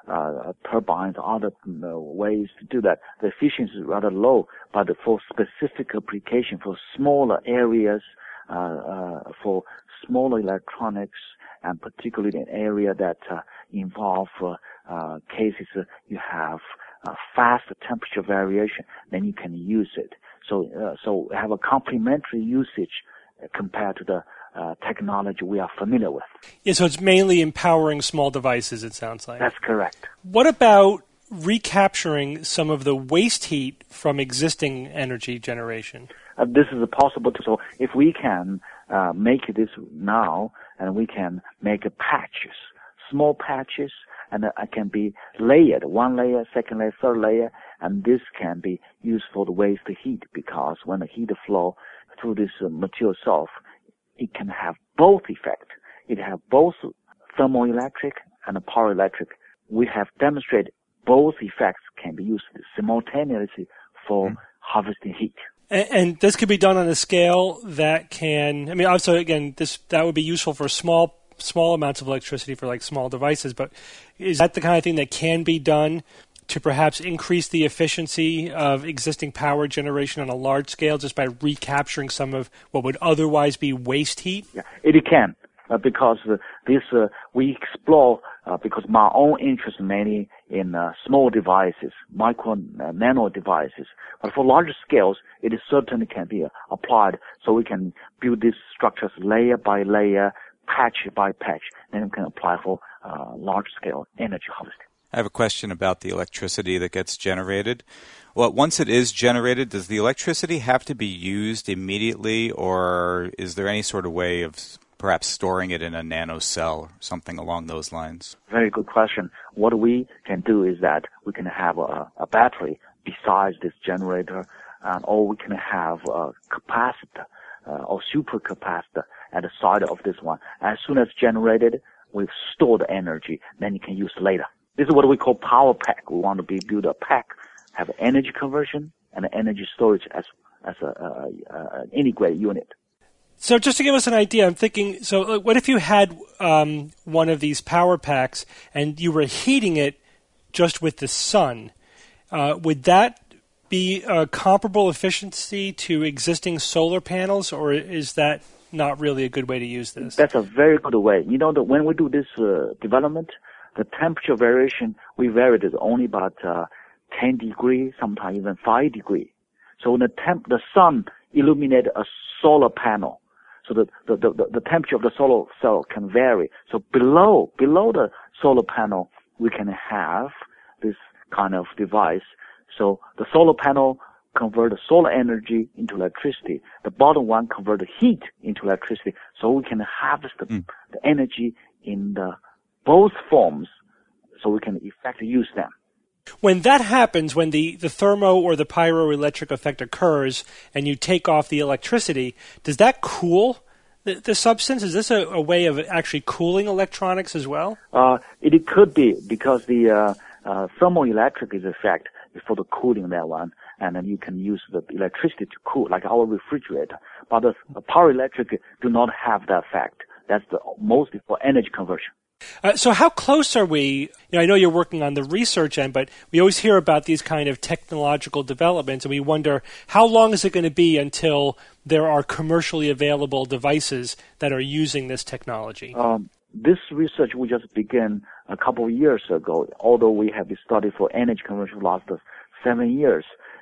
uh, turbines, other uh, ways to do that. The efficiency is rather low, but for specific application, for smaller areas, uh, uh, for smaller electronics, and particularly in an area that uh, involve uh, uh, cases uh, you have uh, fast temperature variation, then you can use it. So, uh, so have a complementary usage compared to the uh, technology we are familiar with. Yeah, so it's mainly empowering small devices, it sounds like. That's correct. What about recapturing some of the waste heat from existing energy generation? Uh, this is possible too. So if we can uh, make this now, and we can make patches, small patches, and uh, it can be layered, one layer, second layer, third layer, and this can be used for the waste heat, because when the heat flow through this uh, material itself, it can have both effects. It have both thermoelectric and power electric. We have demonstrated both effects can be used simultaneously for mm. harvesting heat. And, and this could be done on a scale that can, I mean, also, again, this that would be useful for small small amounts of electricity for like small devices, but is that the kind of thing that can be done to perhaps increase the efficiency of existing power generation on a large scale just by recapturing some of what would otherwise be waste heat? Yeah, it can, uh, because uh, this uh, we explore, uh, because my own interest mainly in uh, small devices, micro, uh, nano devices. But for larger scales, it certainly can be uh, applied, so we can build these structures layer by layer, patch by patch, then we can apply for uh, large-scale energy harvesting. I have a question about the electricity that gets generated. Well, once it is generated, does the electricity have to be used immediately, or is there any sort of way of perhaps storing it in a nanocell or something along those lines? Very good question. What we can do is that we can have a, a battery besides this generator, uh, or we can have a capacitor uh, or supercapacitor at the side of this one. As soon as generated, we've stored the energy, then you can use later. This is what we call power pack. We want to be build a pack, have energy conversion and energy storage as as a, a, a an integrated unit. So just to give us an idea, I'm thinking, so what if you had um, one of these power packs and you were heating it just with the sun? Uh, would that be a comparable efficiency to existing solar panels, or is that not really a good way to use this? That's a very good way. You know, that when we do this uh, development, the temperature variation, we varied it only about uh, ten degrees, sometimes even five degrees. So when the temp, the sun illuminated a solar panel, so the, the, the, the temperature of the solar cell can vary. So below, below the solar panel, we can have this kind of device. So the solar panel convert the solar energy into electricity. The bottom one convert the heat into electricity. So we can harvest the, mm. the energy in the both forms, so we can effectively use them. When that happens, when the, the thermo or the pyroelectric effect occurs and you take off the electricity, does that cool the, the substance? Is this a, a way of actually cooling electronics as well? Uh, it could be, because the uh, uh, thermoelectric is effect is for the cooling that one, and then you can use the electricity to cool, like our refrigerator. But the, the power electric do not have that effect. That's the mostly for energy conversion. Uh, so how close are we? You know, I know you're working on the research end, but we always hear about these kind of technological developments, and we wonder how long is it going to be until there are commercially available devices that are using this technology? Um, this research we just began a couple of years ago, although we have been studying for energy conversion last seven years.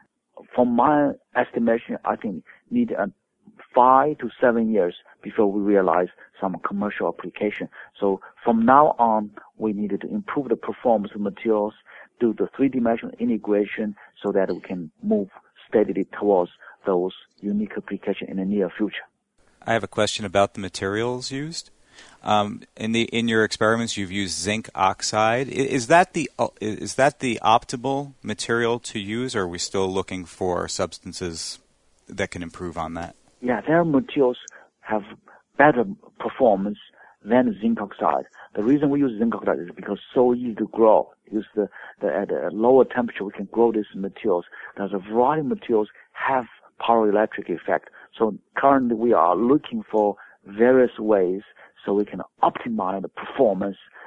From my estimation, I think need a five to seven years before we realize some commercial application. So from now on, we needed to improve the performance of materials, do the three-dimensional integration so that we can move steadily towards those unique applications in the near future. I have a question about the materials used. Um, in the in your experiments, you've used zinc oxide. Is that the is that the optimal material to use, or are we still looking for substances that can improve on that? Yeah, their materials have better performance than zinc oxide. The reason we use zinc oxide is because it's so easy to grow. Use the, the at a lower temperature, we can grow these materials. There's a variety of materials have power electric effect. So currently we are looking for various ways so we can optimize the performance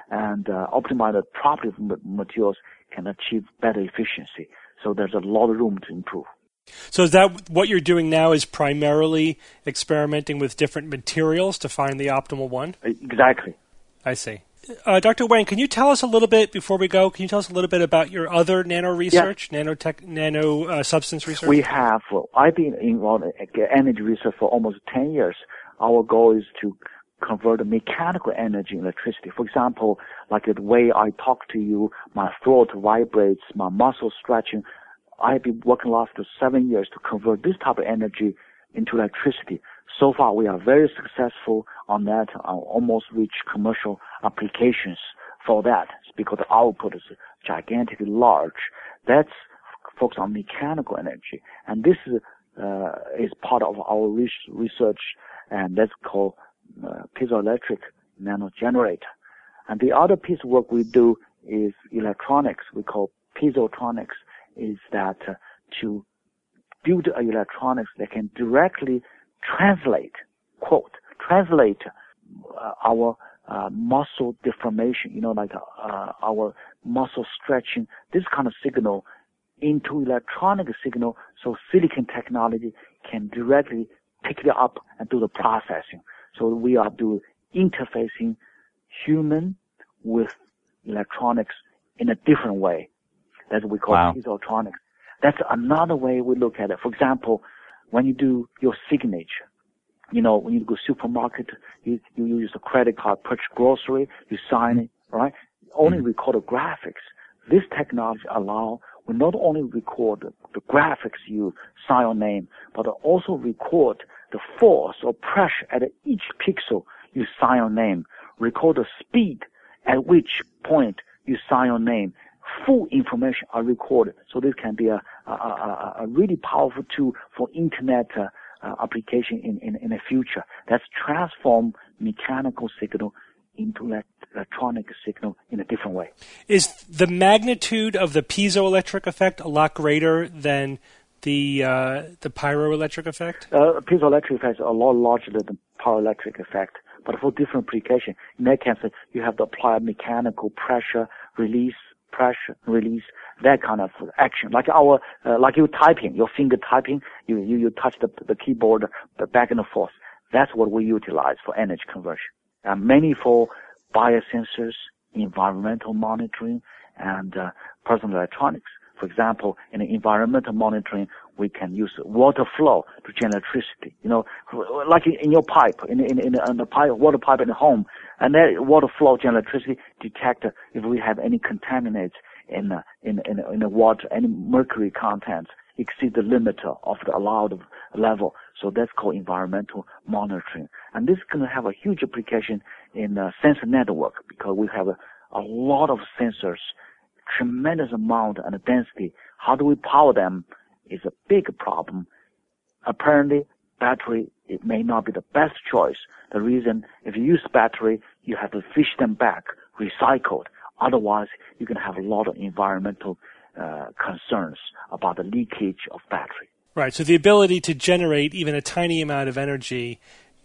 and uh, optimize the property of materials can achieve better efficiency. So there's a lot of room to improve. So is that what you're doing now, is primarily experimenting with different materials to find the optimal one? Exactly. I see. Uh, Doctor Wang, can you tell us a little bit, before we go, can you tell us a little bit about your other nano research, yeah. nanotech, nano uh, substance research? We have. Uh, I've been involved in energy research for almost ten years. Our goal is to convert mechanical energy into electricity. For example, like the way I talk to you, my throat vibrates, my muscle stretching. I've been working last seven years to convert this type of energy into electricity. So far, we are very successful on that, uh, almost reach commercial applications for that, because the output is gigantically large. That's focused on mechanical energy. And this uh, is part of our research, and that's called uh, piezoelectric nanogenerator. And the other piece of work we do is electronics. We call piezotronics, is that uh, to build a electronics that can directly translate, quote, translate uh, our uh, muscle deformation, you know, like uh, our muscle stretching, this kind of signal into electronic signal, so silicon technology can directly pick it up and do the processing. So we are doing interfacing human with electronics in a different way. That's what we call wow. piezotronics. That's another way we look at it. For example, when you do your signature, you know, when you go to supermarket, you, you use a credit card, purchase grocery, you sign it, right? Only record the graphics. This technology allow, we not only record the, the graphics you sign your name, but also record the force or pressure at each pixel you sign your name, record the speed at which point you sign your name. Full information are recorded. So this can be a, a, a, a really powerful tool for internet uh, uh, application in, in, in the future. That's transform mechanical signal into electronic signal in a different way. Is the magnitude of the piezoelectric effect a lot greater than the uh, the pyroelectric effect? Uh, piezoelectric effect is a lot larger than the pyroelectric effect, but for different application. In that case, you have to apply mechanical pressure, release, pressure, release, that kind of action. Like our, uh, like you typing, your finger typing, you, you, you touch the, the keyboard back and forth. That's what we utilize for energy conversion. Uh, many for biosensors, environmental monitoring, and uh, personal electronics. For example, in environmental monitoring, we can use water flow to generate electricity. You know, like in your pipe, in in in, in the pipe, water pipe in the home, and that water flow generate electricity. Detect if we have any contaminants in uh, in in in the water, any mercury contents exceed the limit of the allowed level. So that's called environmental monitoring, and this is going to have a huge application in uh, sensor network, because we have a, a lot of sensors. Tremendous amount and density. How do we power them is a big problem. Apparently, battery, it may not be the best choice. The reason, if you use battery, you have to fish them back, recycled. Otherwise, you can have a lot of environmental uh, concerns about the leakage of battery. Right, so the ability to generate even a tiny amount of energy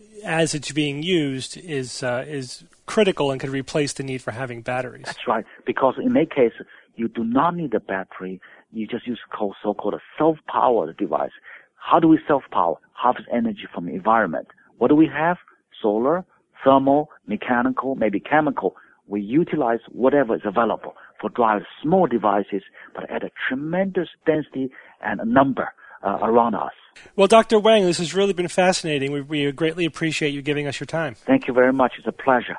as it's being used is uh, is critical and could replace the need for having batteries. That's right, because in that case, you do not need a battery. You just use so-called a self-powered device. How do we self-power? Harvest energy from the environment. What do we have? Solar, thermal, mechanical, maybe chemical. We utilize whatever is available for drive small devices, but at a tremendous density and a number uh, around us. Well, Doctor Wang, this has really been fascinating. We, we greatly appreciate you giving us your time. Thank you very much. It's a pleasure.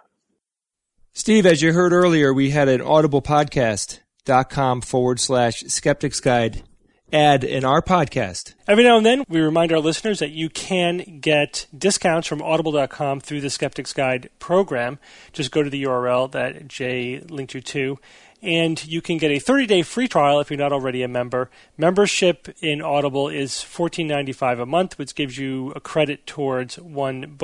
Steve, as you heard earlier, we had an Audible podcast dot com forward slash skeptics guide ad in our podcast. Every now and then, we remind our listeners that you can get discounts from audible dot com through the Skeptics Guide program. Just go to the U R L that Jay linked you to, and you can get a thirty-day free trial if you're not already a member. Membership in Audible is fourteen ninety-five a month, which gives you a credit towards one book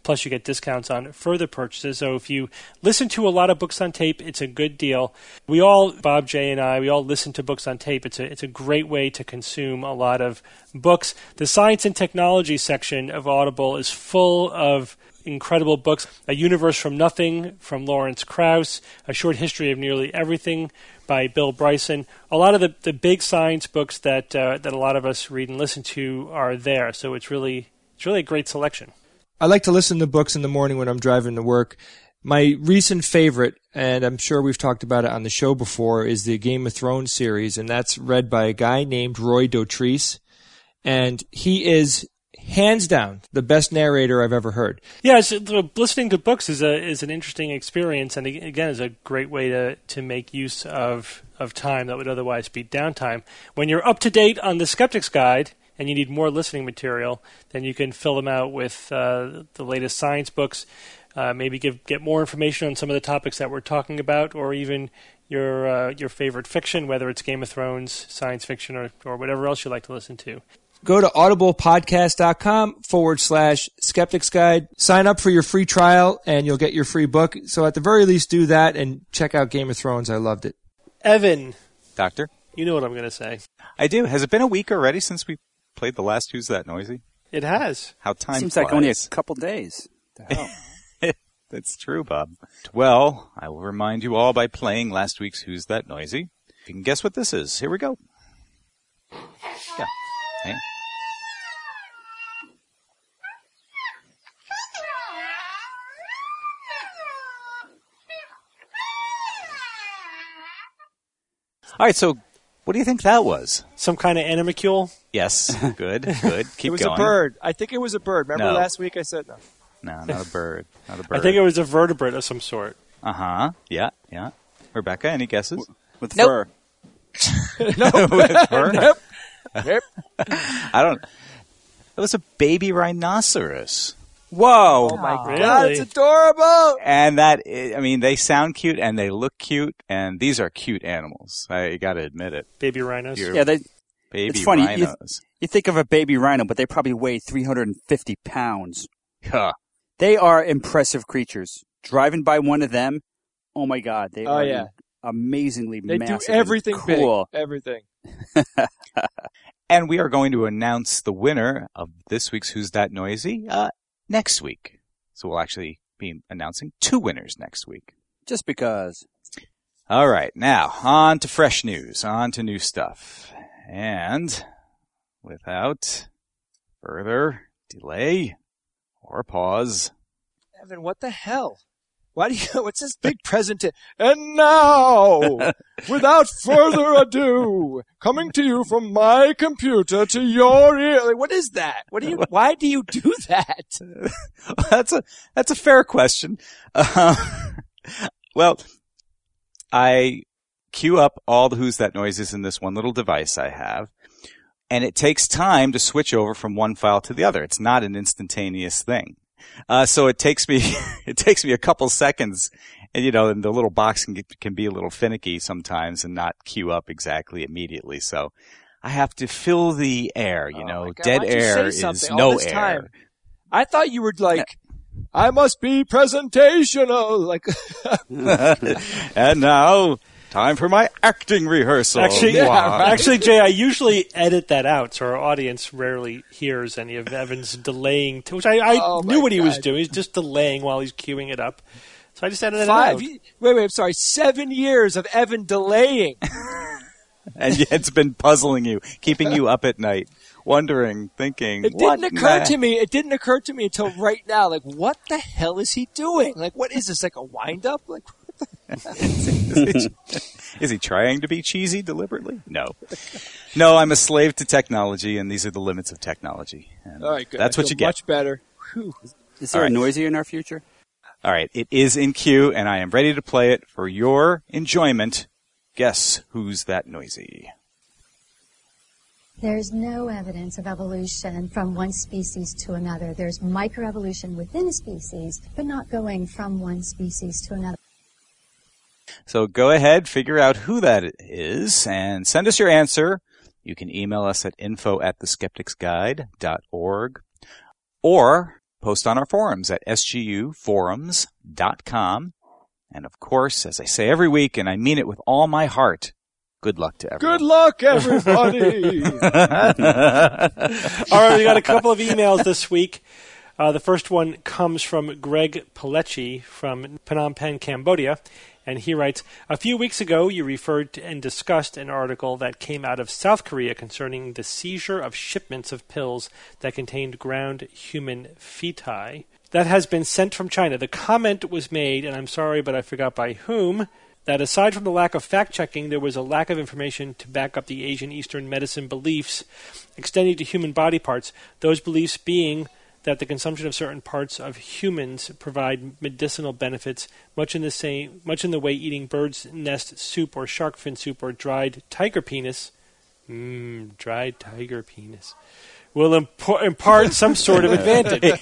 Plus, you get discounts on further purchases. So if you listen to a lot of books on tape, it's a good deal. We all, Bob, Jay, and I, we all listen to books on tape. It's a it's a great way to consume a lot of books. The science and technology section of Audible is full of incredible books. A Universe from Nothing from Lawrence Krauss, A Short History of Nearly Everything by Bill Bryson. A lot of the, the big science books that uh, that a lot of us read and listen to are there. So it's really it's really a great selection. I like to listen to books in the morning when I'm driving to work. My recent favorite, and I'm sure we've talked about it on the show before, is the Game of Thrones series, and that's read by a guy named Roy Dotrice, and he is hands down the best narrator I've ever heard. Yeah, it's, listening to books is a is an interesting experience, and again, is a great way to, to make use of of time that would otherwise be downtime. When you're up to date on the Skeptic's Guide, and you need more listening material, then you can fill them out with uh, the latest science books. Uh, maybe give get more information on some of the topics that we're talking about, or even your uh, your favorite fiction, whether it's Game of Thrones, science fiction, or, or whatever else you like to listen to. Go to audiblepodcast.com forward slash Skeptics Guide. Sign up for your free trial, and you'll get your free book. So at the very least, do that and check out Game of Thrones. I loved it. Evan. Doctor? You know what I'm going to say. I do. Has it been a week already since we played the last Who's That Noisy? It has. How time Seems flies. like only a couple days. The hell? That's true, Bob. Well, I will remind you all by playing last week's Who's That Noisy. If you can guess what this is, here we go. Yeah. Hey. All right, so what do you think that was? Some kind of animalcule? Yes, good, good. Keep It was going. a bird. I think it was a bird. Remember No. last week I said no? No, not a bird. Not a bird. I think it was a vertebrate of some sort. Uh-huh. Yeah, yeah. Rebecca, any guesses? With Nope. fur. With fur? Nope. Nope. I don't... It was a baby rhinoceros. Whoa. Oh, my Really? God, it's adorable. And that, I mean, they sound cute and they look cute, and these are cute animals. I got to admit it. Baby rhinos. You're- Yeah, they, Baby it's funny. You, rhinos. you think of a baby rhino, but they probably weigh three hundred fifty pounds. Huh. They are impressive creatures. Driving by one of them, oh my God, they Oh, are yeah. amazingly They do massive and everything cool. big. Everything. And we are going to announce the winner of this week's Who's That Noisy uh, next week. So we'll actually be announcing two winners next week. Just because. All right, now on to fresh news, on to new stuff. And without further delay or pause, Evan, what the hell? Why do you, what's this big present? And now, without further ado, coming to you from my computer to your ear. Like, what is that? What do you, why do you do that? that's a that's a fair question. Uh, well, I queue up all the Who's That Noises in this one little device I have, and it takes time to switch over from one file to the other. It's not an instantaneous thing. Uh, so it takes me, it takes me a couple seconds, and you know, and the little box can get, can be a little finicky sometimes and not queue up exactly immediately. So I have to fill the air, you Oh know, my God, dead why don't you air say is something all no this air. time? I thought you were like, I must be presentational. Like, And now, time for my acting rehearsal. Actually, Yeah, Mwah. right. actually, Jay, I usually edit that out, so our audience rarely hears any of Evan's delaying, t- which I, I Oh, knew my what he was God. doing. He's just delaying while he's queuing it up. So I just edited five. it out. ye- Wait, wait, I'm sorry. Seven years of Evan delaying. And yet it's been puzzling you, keeping you up at night, wondering, thinking, It what didn't occur the- to me. It didn't occur to me until right now. Like, what the hell is he doing? Like, what is this? Like a wind up? Like, is, he, is he trying to be cheesy deliberately? No. No, I'm a slave to technology, and these are the limits of technology. And all right, good. That's I what feel you get. Much better. Whew. Is there All right. a noisy in our future? All right, it is in queue, and I am ready to play it for your enjoyment. Guess who's that noisy? There's no evidence of evolution from one species to another. There's microevolution within a species, but not going from one species to another. So go ahead, figure out who that is, and send us your answer. You can email us at info at the skeptics guide dot org, or post on our forums at s g u forums dot com. And of course, as I say every week, and I mean it with all my heart, good luck to everyone. Good luck, everybody! All right, we got a couple of emails this week. Uh, the first one comes from Greg Pilecki from Phnom Penh, Cambodia. And he writes, a few weeks ago, you referred to and discussed an article that came out of South Korea concerning the seizure of shipments of pills that contained ground human feti. That has been sent from China. The comment was made, and I'm sorry, but I forgot by whom, that aside from the lack of fact-checking, there was a lack of information to back up the Asian Eastern medicine beliefs extending to human body parts, those beliefs being that the consumption of certain parts of humans provide medicinal benefits, much in the same, much in the way eating bird's nest soup or shark fin soup or dried tiger penis, mmm, dried tiger penis, will impo- impart some sort of advantage.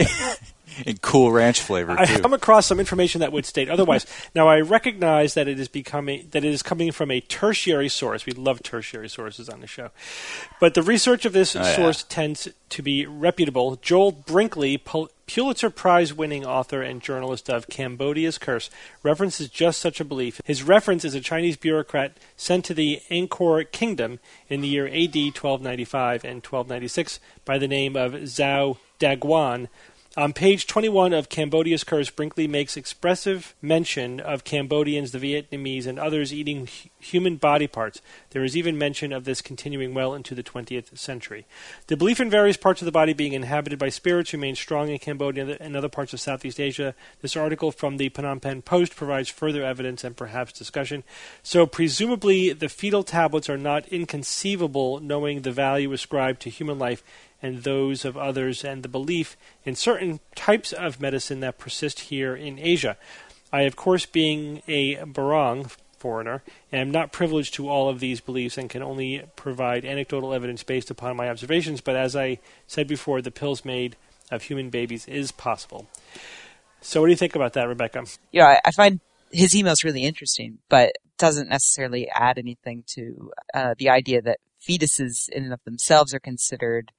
In Cool Ranch flavor, too. I've come across some information that would state otherwise. Now, I recognize that it is becoming that it is coming from a tertiary source. We love tertiary sources on the show. But the research of this oh, source yeah. tends to be reputable. Joel Brinkley, Pul- Pulitzer Prize-winning author and journalist of Cambodia's Curse, references just such a belief. His reference is a Chinese bureaucrat sent to the Angkor Kingdom in the year A D twelve ninety-five and twelve ninety-six by the name of Zhao Daguan. On page twenty-one of Cambodia's Curse, Brinkley makes expressive mention of Cambodians, the Vietnamese, and others eating hu- human body parts. There is even mention of this continuing well into the twentieth century. The belief in various parts of the body being inhabited by spirits remains strong in Cambodia and other parts of Southeast Asia. This article from the Phnom Penh Post provides further evidence and perhaps discussion. So presumably the fetal tablets are not inconceivable, knowing the value ascribed to human life and those of others, and the belief in certain types of medicine that persist here in Asia. I, of course, being a Barong foreigner, am not privileged to all of these beliefs and can only provide anecdotal evidence based upon my observations, but as I said before, the pills made of human babies is possible. So what do you think about that, Rebecca? Yeah, I, I find his email's really interesting, but doesn't necessarily add anything to uh, the idea that fetuses in and of themselves are considered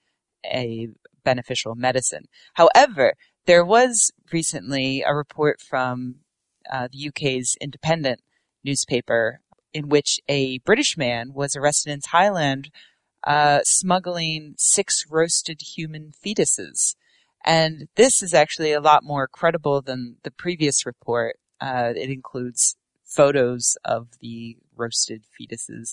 a beneficial medicine. However, there was recently a report from uh, the U K's Independent newspaper in which a British man was arrested in Thailand uh, smuggling six roasted human fetuses. And this is actually a lot more credible than the previous report. Uh, it includes photos of the roasted fetuses.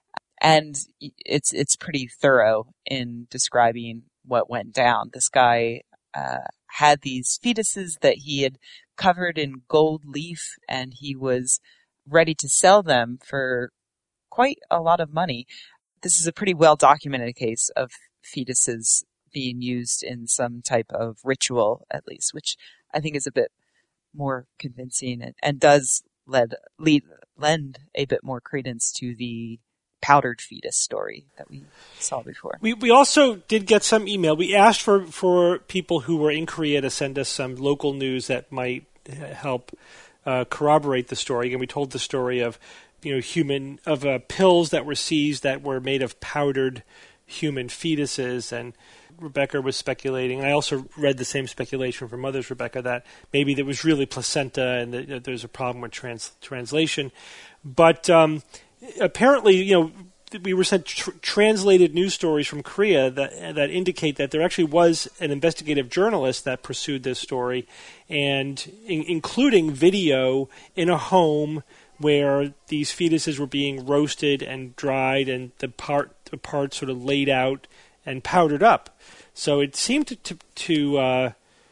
And it's it's pretty thorough in describing what went down. This guy uh, had these fetuses that he had covered in gold leaf, and he was ready to sell them for quite a lot of money. This is a pretty well-documented case of fetuses being used in some type of ritual, at least, which I think is a bit more convincing and, and does lead, lead, lend a bit more credence to the powdered fetus story that we saw before. We we also did get some email. We asked for, for people who were in Korea to send us some local news that might help uh, corroborate the story. And we told the story of you know human of uh, pills that were seized that were made of powdered human fetuses. And Rebecca was speculating, and I also read the same speculation from others, Rebecca, that maybe there was really placenta and that there's a problem with trans- translation. But um, apparently, you know, we were sent tr- translated news stories from Korea that that indicate that there actually was an investigative journalist that pursued this story, and in- including video in a home where these fetuses were being roasted and dried, and the part the parts sort of laid out and powdered up. So it seemed to to to, uh,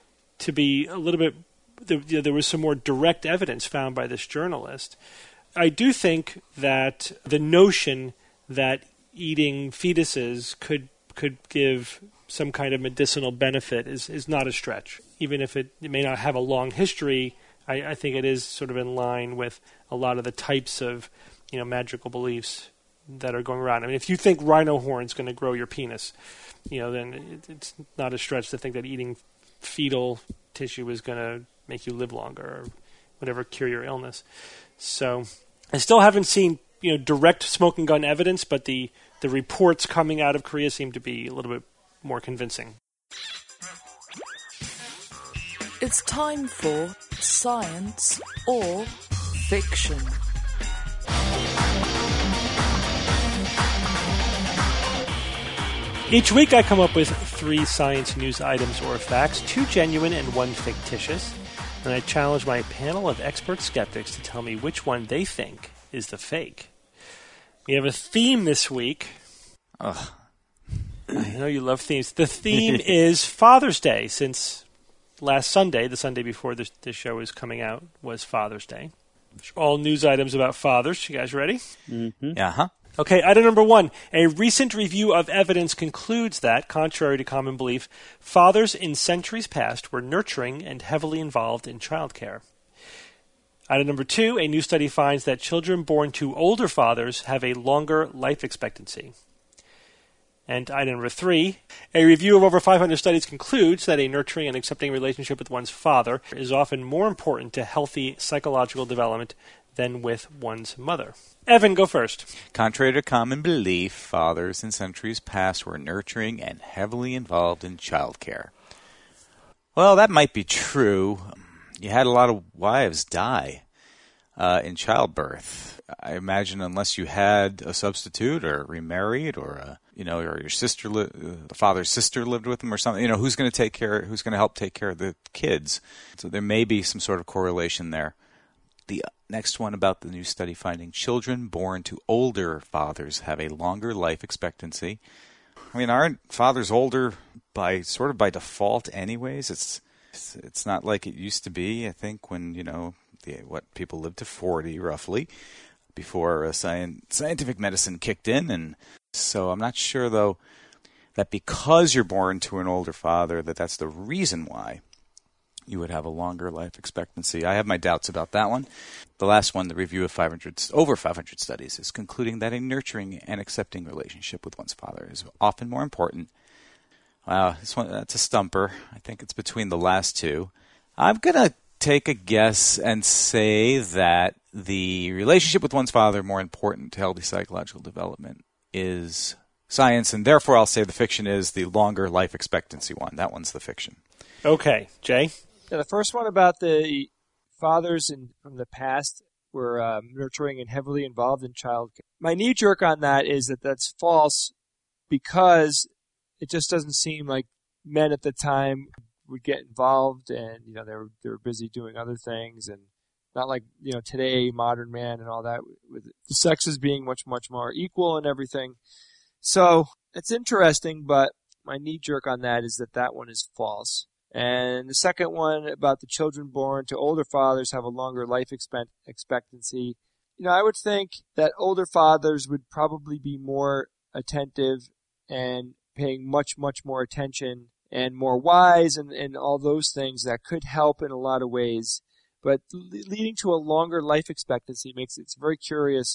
to be a little bit. There, you know, there was some more direct evidence found by this journalist. I do think that the notion that eating fetuses could could give some kind of medicinal benefit is, is not a stretch. Even if it, it may not have a long history, I, I think it is sort of in line with a lot of the types of you know magical beliefs that are going around. I mean, if you think rhino horn's going to grow your penis, you know, then it, it's not a stretch to think that eating fetal tissue is going to make you live longer or whatever, cure your illness. So I still haven't seen, you know, direct smoking gun evidence, but the, the reports coming out of Korea seem to be a little bit more convincing. It's time for Science or Fiction. Each week I come up with three science news items or facts, two genuine and one fictitious, and I challenge my panel of expert skeptics to tell me which one they think is the fake. We have a theme this week. Ugh. I know you love themes. The theme is Father's Day, since last Sunday, the Sunday before this, this show is coming out, was Father's Day. All news items about fathers. You guys ready? Mm-hmm. Uh-huh. Okay, item number one. A recent review of evidence concludes that, contrary to common belief, fathers in centuries past were nurturing and heavily involved in childcare. Item number two. A new study finds that children born to older fathers have a longer life expectancy. And item number three. A review of over five hundred studies concludes that a nurturing and accepting relationship with one's father is often more important to healthy psychological development than with one's mother. Evan, go first. Contrary to common belief, fathers in centuries past were nurturing and heavily involved in childcare. Well, that might be true. You had a lot of wives die uh, in childbirth. I imagine unless you had a substitute or remarried or a, you know, or your sister, li- the father's sister lived with them or something. You know, who's going to take care? Who's going to help take care of the kids? So there may be some sort of correlation there. The next one about the new study finding children born to older fathers have a longer life expectancy. I mean, aren't fathers older by sort of by default anyways? It's it's not like it used to be, I think, when, you know, the, what people lived to forty roughly before uh, science, scientific medicine kicked in. And so I'm not sure, though, that because you're born to an older father, that that's the reason why you would have a longer life expectancy. I have my doubts about that one. The last one, the review of five hundred, over five hundred studies, is concluding that a nurturing and accepting relationship with one's father is often more important. Wow, this one, that's a stumper. I think it's between the last two. I'm going to take a guess and say that the relationship with one's father, more important to healthy psychological development, is science, and therefore I'll say the fiction is the longer life expectancy one. That one's the fiction. Okay, Jay? Yeah, the first one about the fathers in, from the past were um, nurturing and heavily involved in childcare. My knee jerk on that is that that's false because it just doesn't seem like men at the time would get involved, and you know they were they were busy doing other things, and not like you know today modern man and all that with the sexes being much much more equal and everything. So it's interesting, but my knee jerk on that is that that one is false. And the second one about the children born to older fathers have a longer life expect- expectancy. You know, I would think that older fathers would probably be more attentive and paying much, much more attention and more wise and, and all those things that could help in a lot of ways. But leading to a longer life expectancy makes it, it's a very curious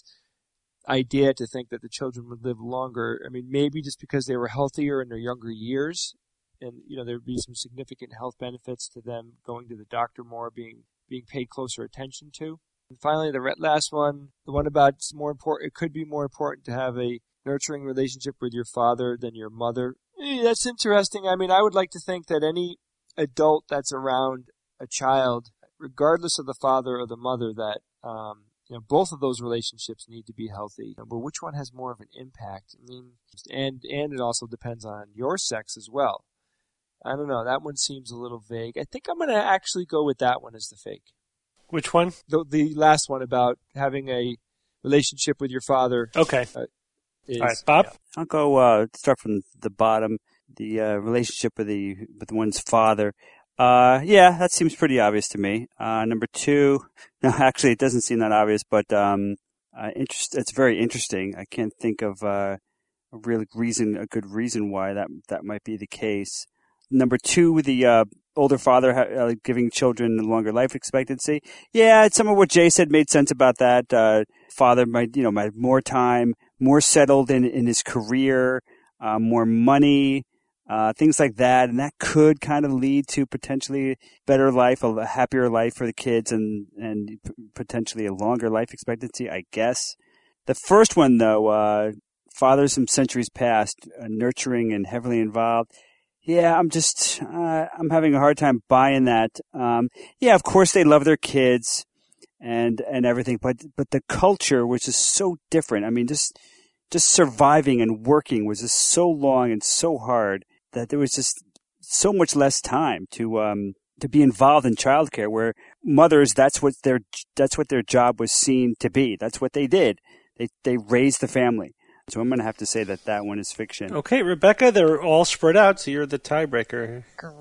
idea to think that the children would live longer. I mean, maybe just because they were healthier in their younger years. And, you know, there would be some significant health benefits to them going to the doctor more, being being paid closer attention to. And finally, the last one, the one about it's more important, it could be more important to have a nurturing relationship with your father than your mother. Eh, that's interesting. I mean, I would like to think that any adult that's around a child, regardless of the father or the mother, that, um, you know, both of those relationships need to be healthy. But which one has more of an impact? I mean, and, and it also depends on your sex as well. I don't know. That one seems a little vague. I think I'm going to actually go with that one as the fake. Which one? The, the last one about having a relationship with your father. Okay. Uh, is, All right, Bob? Yeah. I'll go uh, start from the bottom. The uh, relationship with the with one's father. Uh, yeah, that seems pretty obvious to me. Uh, number two, no, actually, it doesn't seem that obvious, but um, uh, interest. It's very interesting. I can't think of uh, a real reason, a good reason why that that might be the case. Number two, the uh, older father uh, giving children a longer life expectancy. Yeah, some of what Jay said made sense about that. Uh, father might, you know, might have more time, more settled in, in his career, uh, more money, uh, things like that. And that could kind of lead to potentially better life, a happier life for the kids, and, and p- potentially a longer life expectancy, I guess. The first one, though, uh, fathers from centuries past, uh, nurturing and heavily involved. Yeah, I'm just, uh, I'm having a hard time buying that. Um, yeah, of course they love their kids and, and everything, but, but the culture was just so different. I mean, just, just surviving and working was just so long and so hard that there was just so much less time to, um, to be involved in childcare, where mothers, that's what their, that's what their job was seen to be. That's what they did. They, they raised the family. So I'm going to have to say that that one is fiction. Okay, Rebecca, they're all spread out, so you're the tiebreaker.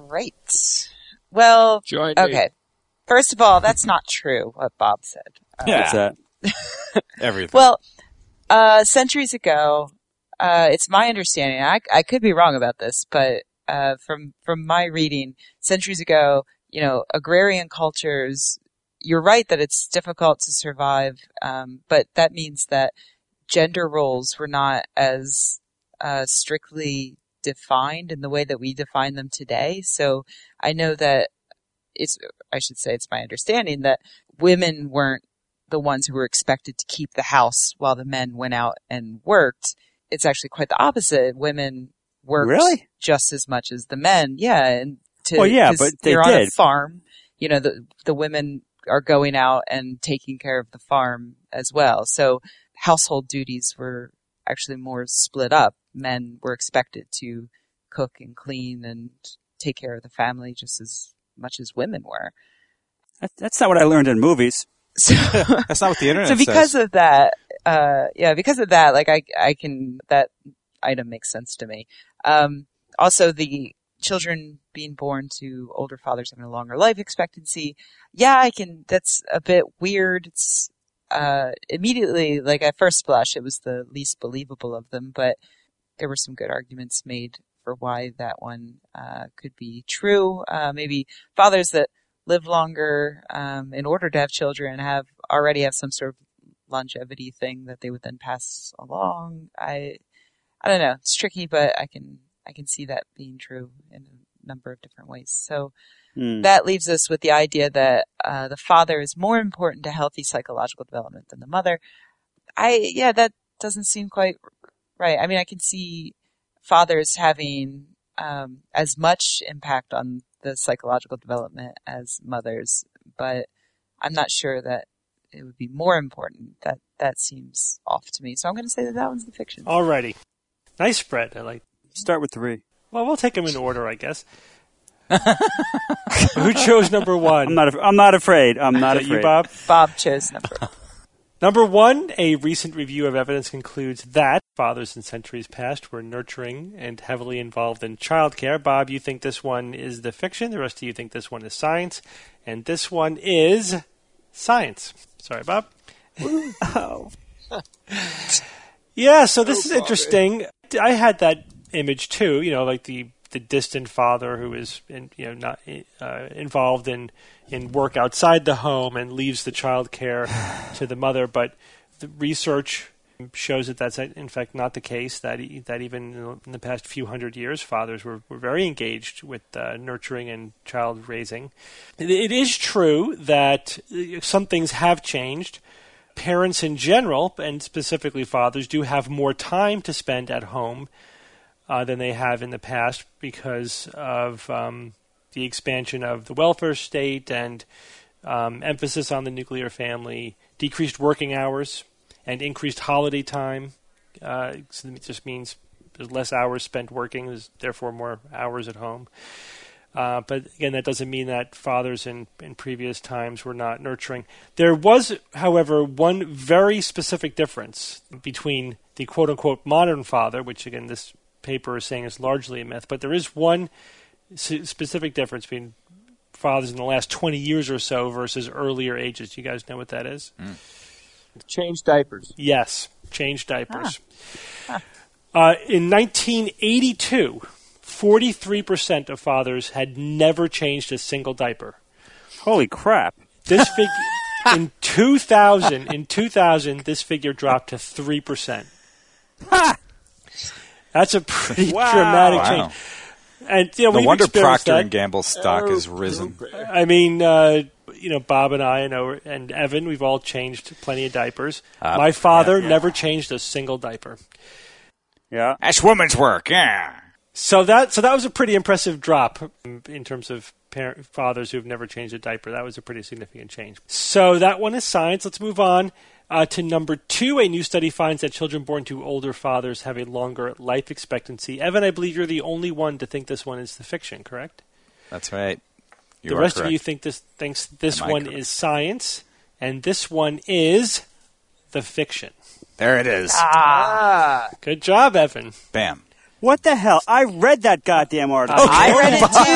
Great. Well, Join me. okay. First of all, that's not true, what Bob said. Uh, Yeah. What's that? Everything. Well, uh, centuries ago, uh, it's my understanding, I, I could be wrong about this, but uh, from, from my reading, centuries ago, you know, agrarian cultures, you're right that it's difficult to survive, um, but that means that gender roles were not as uh, strictly defined in the way that we define them today. So I know that it's, I should say it's my understanding that women weren't the ones who were expected to keep the house while the men went out and worked. It's actually quite the opposite. Women worked Really? just as much as the men. Yeah. And to, Well, yeah, 'cause but they you're on a did. farm, you know, the, the women are going out and taking care of the farm as well. So household duties were actually more split up. Men were expected to cook and clean and take care of the family just as much as women were. That, that's not what I learned in movies. So, That's not what the internet so because says. of that, uh, yeah, because of that, like I, I can, that item makes sense to me. Um, also the children being born to older fathers having a longer life expectancy. Yeah, I can, that's a bit weird. It's, uh, immediately, like at first blush, it was the least believable of them, but there were some good arguments made for why that one, uh, could be true. Uh, maybe fathers that live longer, um, in order to have children have already have some sort of longevity thing that they would then pass along. I, I don't know. It's tricky, but I can, I can see that being true in a number of different ways. So, Hmm. that leaves us with the idea that uh, the father is more important to healthy psychological development than the mother. I, yeah, that doesn't seem quite right. I mean, I can see fathers having um, as much impact on the psychological development as mothers, but I'm not sure that it would be more important. That that seems off to me. So I'm going to say that that one's the fiction. Alrighty. Nice spread. I like. Start with three. Well, we'll take them in order, I guess. Who chose number one? I'm not. Af- I'm not afraid. I'm not Is that afraid. you, Bob? Bob chose number. Number one, a recent review of evidence concludes that fathers in centuries past were nurturing and heavily involved in childcare. Bob, you think this one is the fiction. The rest of you think this one is science. And this one is science. Sorry, Bob. Oh. Yeah, so this Oh, is interesting. I had that image too, you know, like the, the distant father who is in, you know, not uh, involved in in work outside the home and leaves the child care to the mother. But the research shows that that's in fact not the case, that e- that even in the past few hundred years, fathers were, were very engaged with uh, nurturing and child raising. It, it is true that some things have changed. Parents in general, and specifically fathers, do have more time to spend at home uh, than they have in the past because of um, the expansion of the welfare state and um, emphasis on the nuclear family, decreased working hours, and increased holiday time. Uh, so it just means there's less hours spent working, there's therefore more hours at home. Uh, but again, that doesn't mean that fathers in, in previous times were not nurturing. There was, however, one very specific difference between the quote-unquote modern father, which again this paper is saying is largely a myth, but there is one s- specific difference between fathers in the last twenty years or so versus earlier ages. Do you guys know what that is? Mm. Change diapers. Yes, change diapers. Ah. Uh, in nineteen eighty-two, forty-three percent of fathers had never changed a single diaper. Holy crap! This figure in two thousand, in two thousand, this figure dropped to three percent. That's a pretty Wow. dramatic Wow. change. And you know, No we've wonder experienced Procter that. and Gamble's stock Oh, has risen. I mean, uh, you know, Bob and I and, uh, and Evan, we've all changed plenty of diapers. Uh, My father yeah, yeah. never changed a single diaper. Yeah. That's woman's work, yeah. So that so that was a pretty impressive drop in terms of parent, fathers who have never changed a diaper. That was a pretty significant change. So that one is science. Let's move on uh, to number two. A new study finds that children born to older fathers have a longer life expectancy. Evan, I believe you're the only one to think this one is the fiction, correct? That's right. You the are rest correct. of you think this thinks this Am I one correct? is science, and this one is the fiction. There it is. Ah. Good job, Evan. Bam. What the hell? I read that goddamn article. I read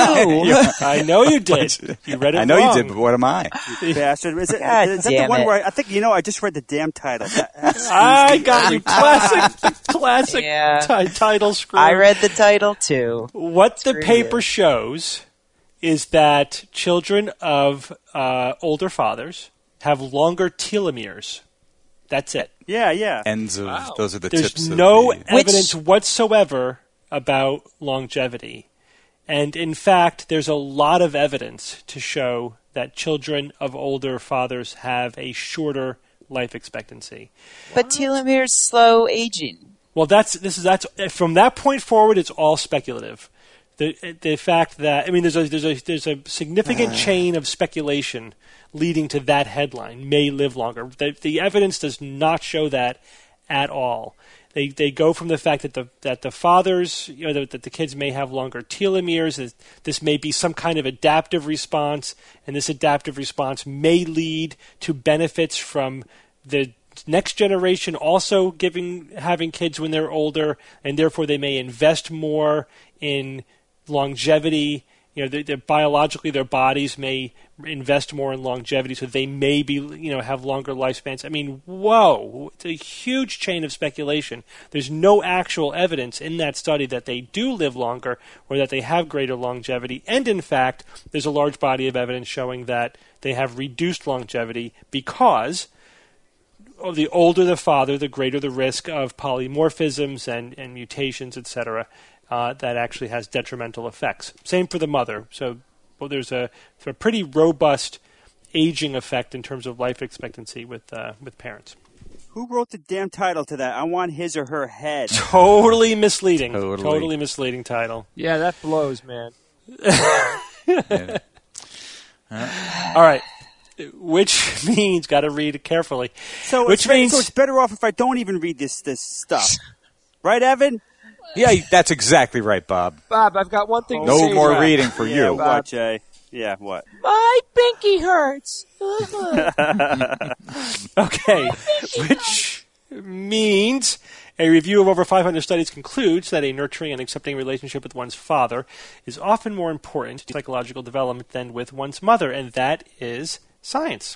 it too. I know you did. You read it I know wrong. you did, but what am I? Bastard. Is, it, God is that the damn one it. where I, I think, you know, I just read the damn title. Excuse I me. got you. Classic, classic Yeah. ti- title screw. I read the title too. What the Screw paper you. shows is that children of uh, older fathers have longer telomeres. That's it. Yeah, yeah. Ends of Wow. those are the There's tips. no of the, evidence whatsoever about longevity. And in fact, there's a lot of evidence to show that children of older fathers have a shorter life expectancy. But telomeres slow aging. Well, that's this is that's from that point forward, it's all speculative. The the fact that I mean, there's a there's a there's a significant chain of speculation leading to that headline. May live longer. The, the evidence does not show that at all. They they go from the fact that the that the fathers, you know, that, that the kids may have longer telomeres. That this may be some kind of adaptive response, and this adaptive response may lead to benefits from the next generation also giving having kids when they're older, and therefore they may invest more in longevity. You know, they, they're biologically their bodies may invest more in longevity, so they may be, you know, have longer lifespans. I mean, whoa, it's a huge chain of speculation. There's no actual evidence in that study that they do live longer or that they have greater longevity. And in fact, there's a large body of evidence showing that they have reduced longevity because oh, the older the father, the greater the risk of polymorphisms and, and mutations, et cetera. Uh, that actually has detrimental effects. Same for the mother. So well, there's a, a pretty robust aging effect in terms of life expectancy with uh, with parents. Who wrote the damn title to that? I want his or her head. Totally misleading. Totally. Totally misleading title. Yeah, that blows, man. Yeah. All right. Which means, got to read it carefully. So, Which it's, means so it's better off if I don't even read this this stuff. Right, Evan? Yeah, that's exactly right, Bob. Bob, I've got one thing to No say. more to you. reading for Yeah, you. what, Jay? Yeah, what? My pinky hurts. Okay, which means a review of over five hundred studies concludes that a nurturing and accepting relationship with one's father is often more important to psychological development than with one's mother, and that is science.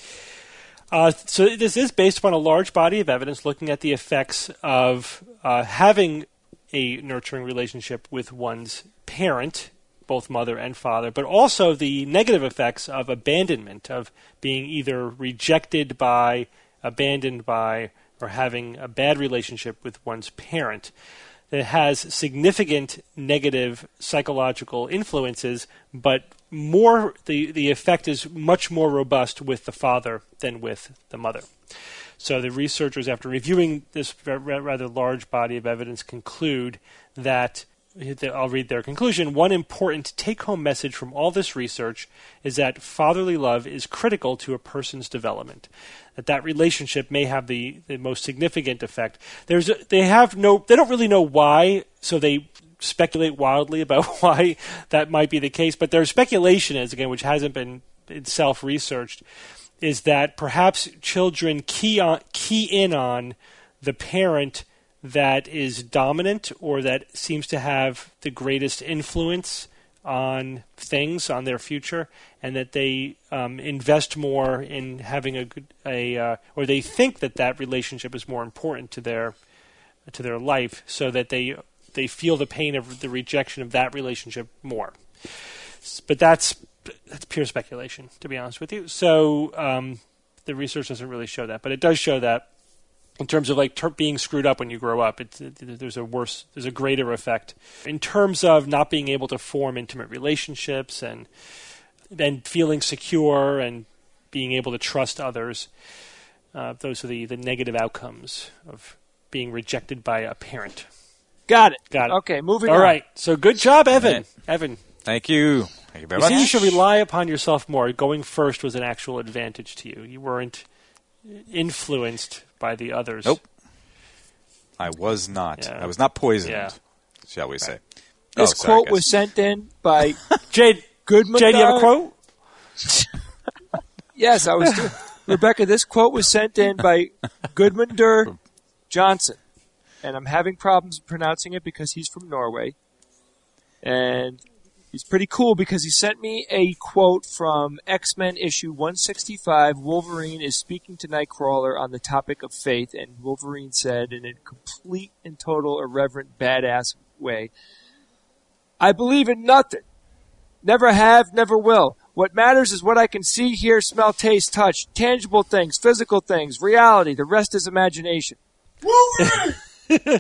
Uh, so this is based upon a large body of evidence looking at the effects of uh, having a nurturing relationship with one's parent, both mother and father, but also the negative effects of abandonment, of being either rejected by, abandoned by, or having a bad relationship with one's parent. That has significant negative psychological influences, but more the, the effect is much more robust with the father than with the mother. So the researchers, after reviewing this rather large body of evidence, conclude that, I'll read their conclusion, one important take-home message from all this research is that fatherly love is critical to a person's development. That that relationship may have the, the most significant effect. There's a, they have no, they don't really know why, so they speculate wildly about why that might be the case. But their speculation is, again, which hasn't been itself researched, is that perhaps children key on, key in on the parent that is dominant or that seems to have the greatest influence on things, on their future, and that they um, invest more in having a good, a uh, or they think that that relationship is more important to their to their life, so that they they feel the pain of the rejection of that relationship more. But that's that's pure speculation, to be honest with you. So um, the research doesn't really show that, but it does show that in terms of like ter- being screwed up when you grow up, it's, it, there's a worse, there's a greater effect. In terms of not being able to form intimate relationships and and feeling secure and being able to trust others, uh, those are the, the negative outcomes of being rejected by a parent. Got it. Got it. Okay, moving All on. All right. So good job, Evan. Right. Evan. Thank you. Thank you very You much. see, you should rely upon yourself more. Going first was an actual advantage to you. You weren't influenced by the others. Nope. I was not. Yeah. I was not poisoned, Yeah. shall we say. This oh, sorry, quote guys. was sent in by Jade, Goodman. Jade, do you have a quote? Yes, I was. Doing, Rebecca, this quote was sent in by Goodmundur Johnson, and I'm having problems pronouncing it because he's from Norway, and he's pretty cool because he sent me a quote from X-Men issue one sixty-five. Wolverine is speaking to Nightcrawler on the topic of faith, and Wolverine said in a complete and total irreverent badass way, "I believe in nothing. Never have, never will. What matters is what I can see, hear, smell, taste, touch. Tangible things, physical things, reality. The rest is imagination." You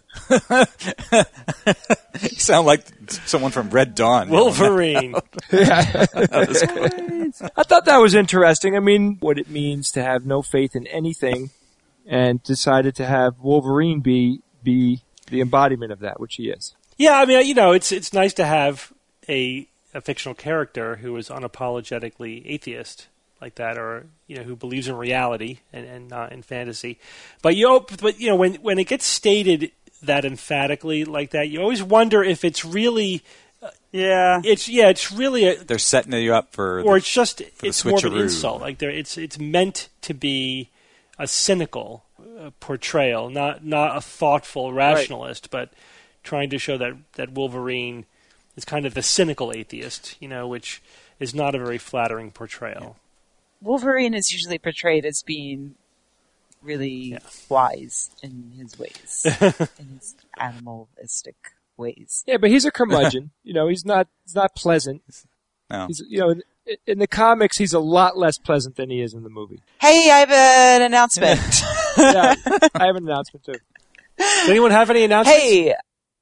sound like someone from Red Dawn. Wolverine. I thought that was interesting. I mean, what it means to have no faith in anything, and decided to have Wolverine be be the embodiment of that, which he is. Yeah, I mean, you know, it's it's nice to have a a fictional character who is unapologetically atheist like that, or you know, who believes in reality and, and not in fantasy. But you know, but you know, when when it gets stated that emphatically like that, you always wonder if it's really, uh, yeah, it's yeah, it's really a, they're setting you up for, or the, it's just it's more of an switcheroo. insult. Like there, it's it's meant to be a cynical uh, portrayal, not not a thoughtful rationalist, right. But trying to show that that Wolverine is kind of the cynical atheist, you know, which is not a very flattering portrayal. Wolverine is usually portrayed as being really yeah. wise in his ways, in his animalistic ways. Yeah, but he's a curmudgeon. you know, he's not he's not pleasant. No. He's, you know, in, in the comics, he's a lot less pleasant than he is in the movie. Hey, I have an announcement. Yeah, I have an announcement too. Does anyone have any announcements? Hey.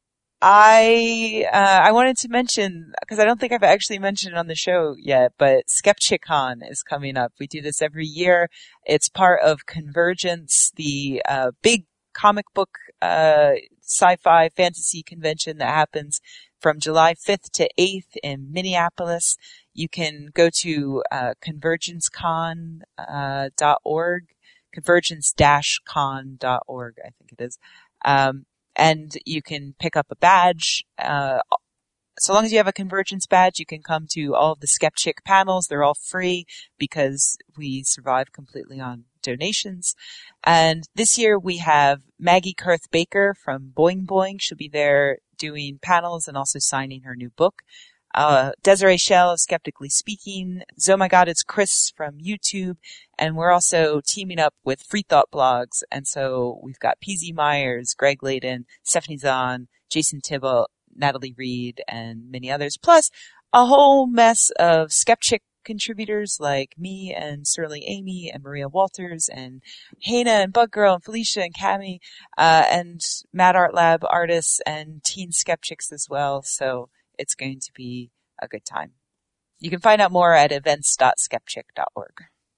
I uh, I wanted to mention, because I don't think I've actually mentioned it on the show yet, but Skepticon is coming up. We do this every year. It's part of Convergence, the uh, big comic book uh, sci-fi fantasy convention that happens from July fifth to eighth in Minneapolis. You can go to uh, convergence con dot org, convergence dash con dot org, I think it is. Um, And you can pick up a badge. Uh, so long as you have a Convergence badge, you can come to all of the Skepchick panels. They're all free because we survive completely on donations. And this year we have Maggie Kurth Baker from Boing Boing. She'll be there doing panels and also signing her new book. Uh, Desiree Shell of Skeptically Speaking. Oh My God, It's Chris from YouTube. And we're also teaming up with Free Thought Blogs. And so we've got P Z Myers, Greg Layden, Stephanie Zahn, Jason Tibble, Natalie Reed, and many others. Plus a whole mess of Skepchick contributors like me and Surly Amy and Maria Walters and Hannah and Bug Girl and Felicia and Cami, uh, and Mad Art Lab artists and teen Skepchicks as well. So it's going to be a good time. You can find out more at events dot skepchick dot org.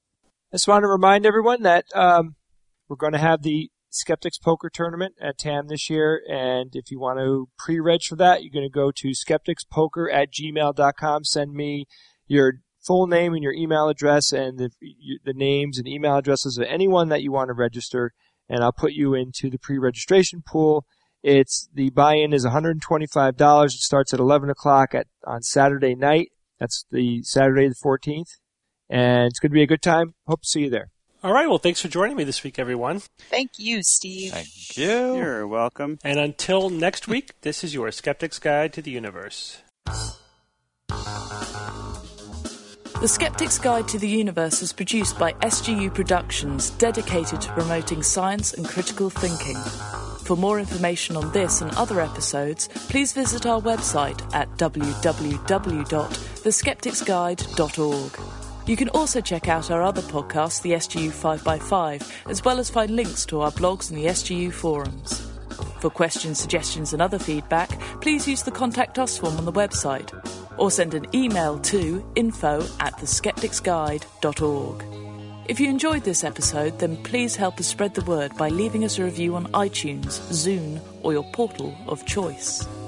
I just want to remind everyone that um, we're going to have the Skeptics Poker Tournament at T A M this year, and if you want to pre-reg for that, you're going to go to skepticspoker at gmail dot com. Send me your full name and your email address and the, the names and email addresses of anyone that you want to register, and I'll put you into the pre-registration pool. It's the buy-in is one hundred twenty-five dollars. It starts at eleven o'clock at on Saturday night. That's the Saturday the fourteenth. And it's going to be a good time. Hope to see you there. All right. Well, thanks for joining me this week, everyone. Thank you, Steve. Thank you. You're welcome. And until next week, this is your Skeptic's Guide to the Universe. The Skeptic's Guide to the Universe is produced by S G U Productions, dedicated to promoting science and critical thinking. For more information on this and other episodes, please visit our website at w w w dot the skeptics guide dot org. You can also check out our other podcast, the S G U five by five, as well as find links to our blogs and the S G U forums. For questions, suggestions and other feedback, please use the Contact Us form on the website, or send an email to info at the skeptics guide dot org. If you enjoyed this episode, then please help us spread the word by leaving us a review on iTunes, Zune, or your portal of choice.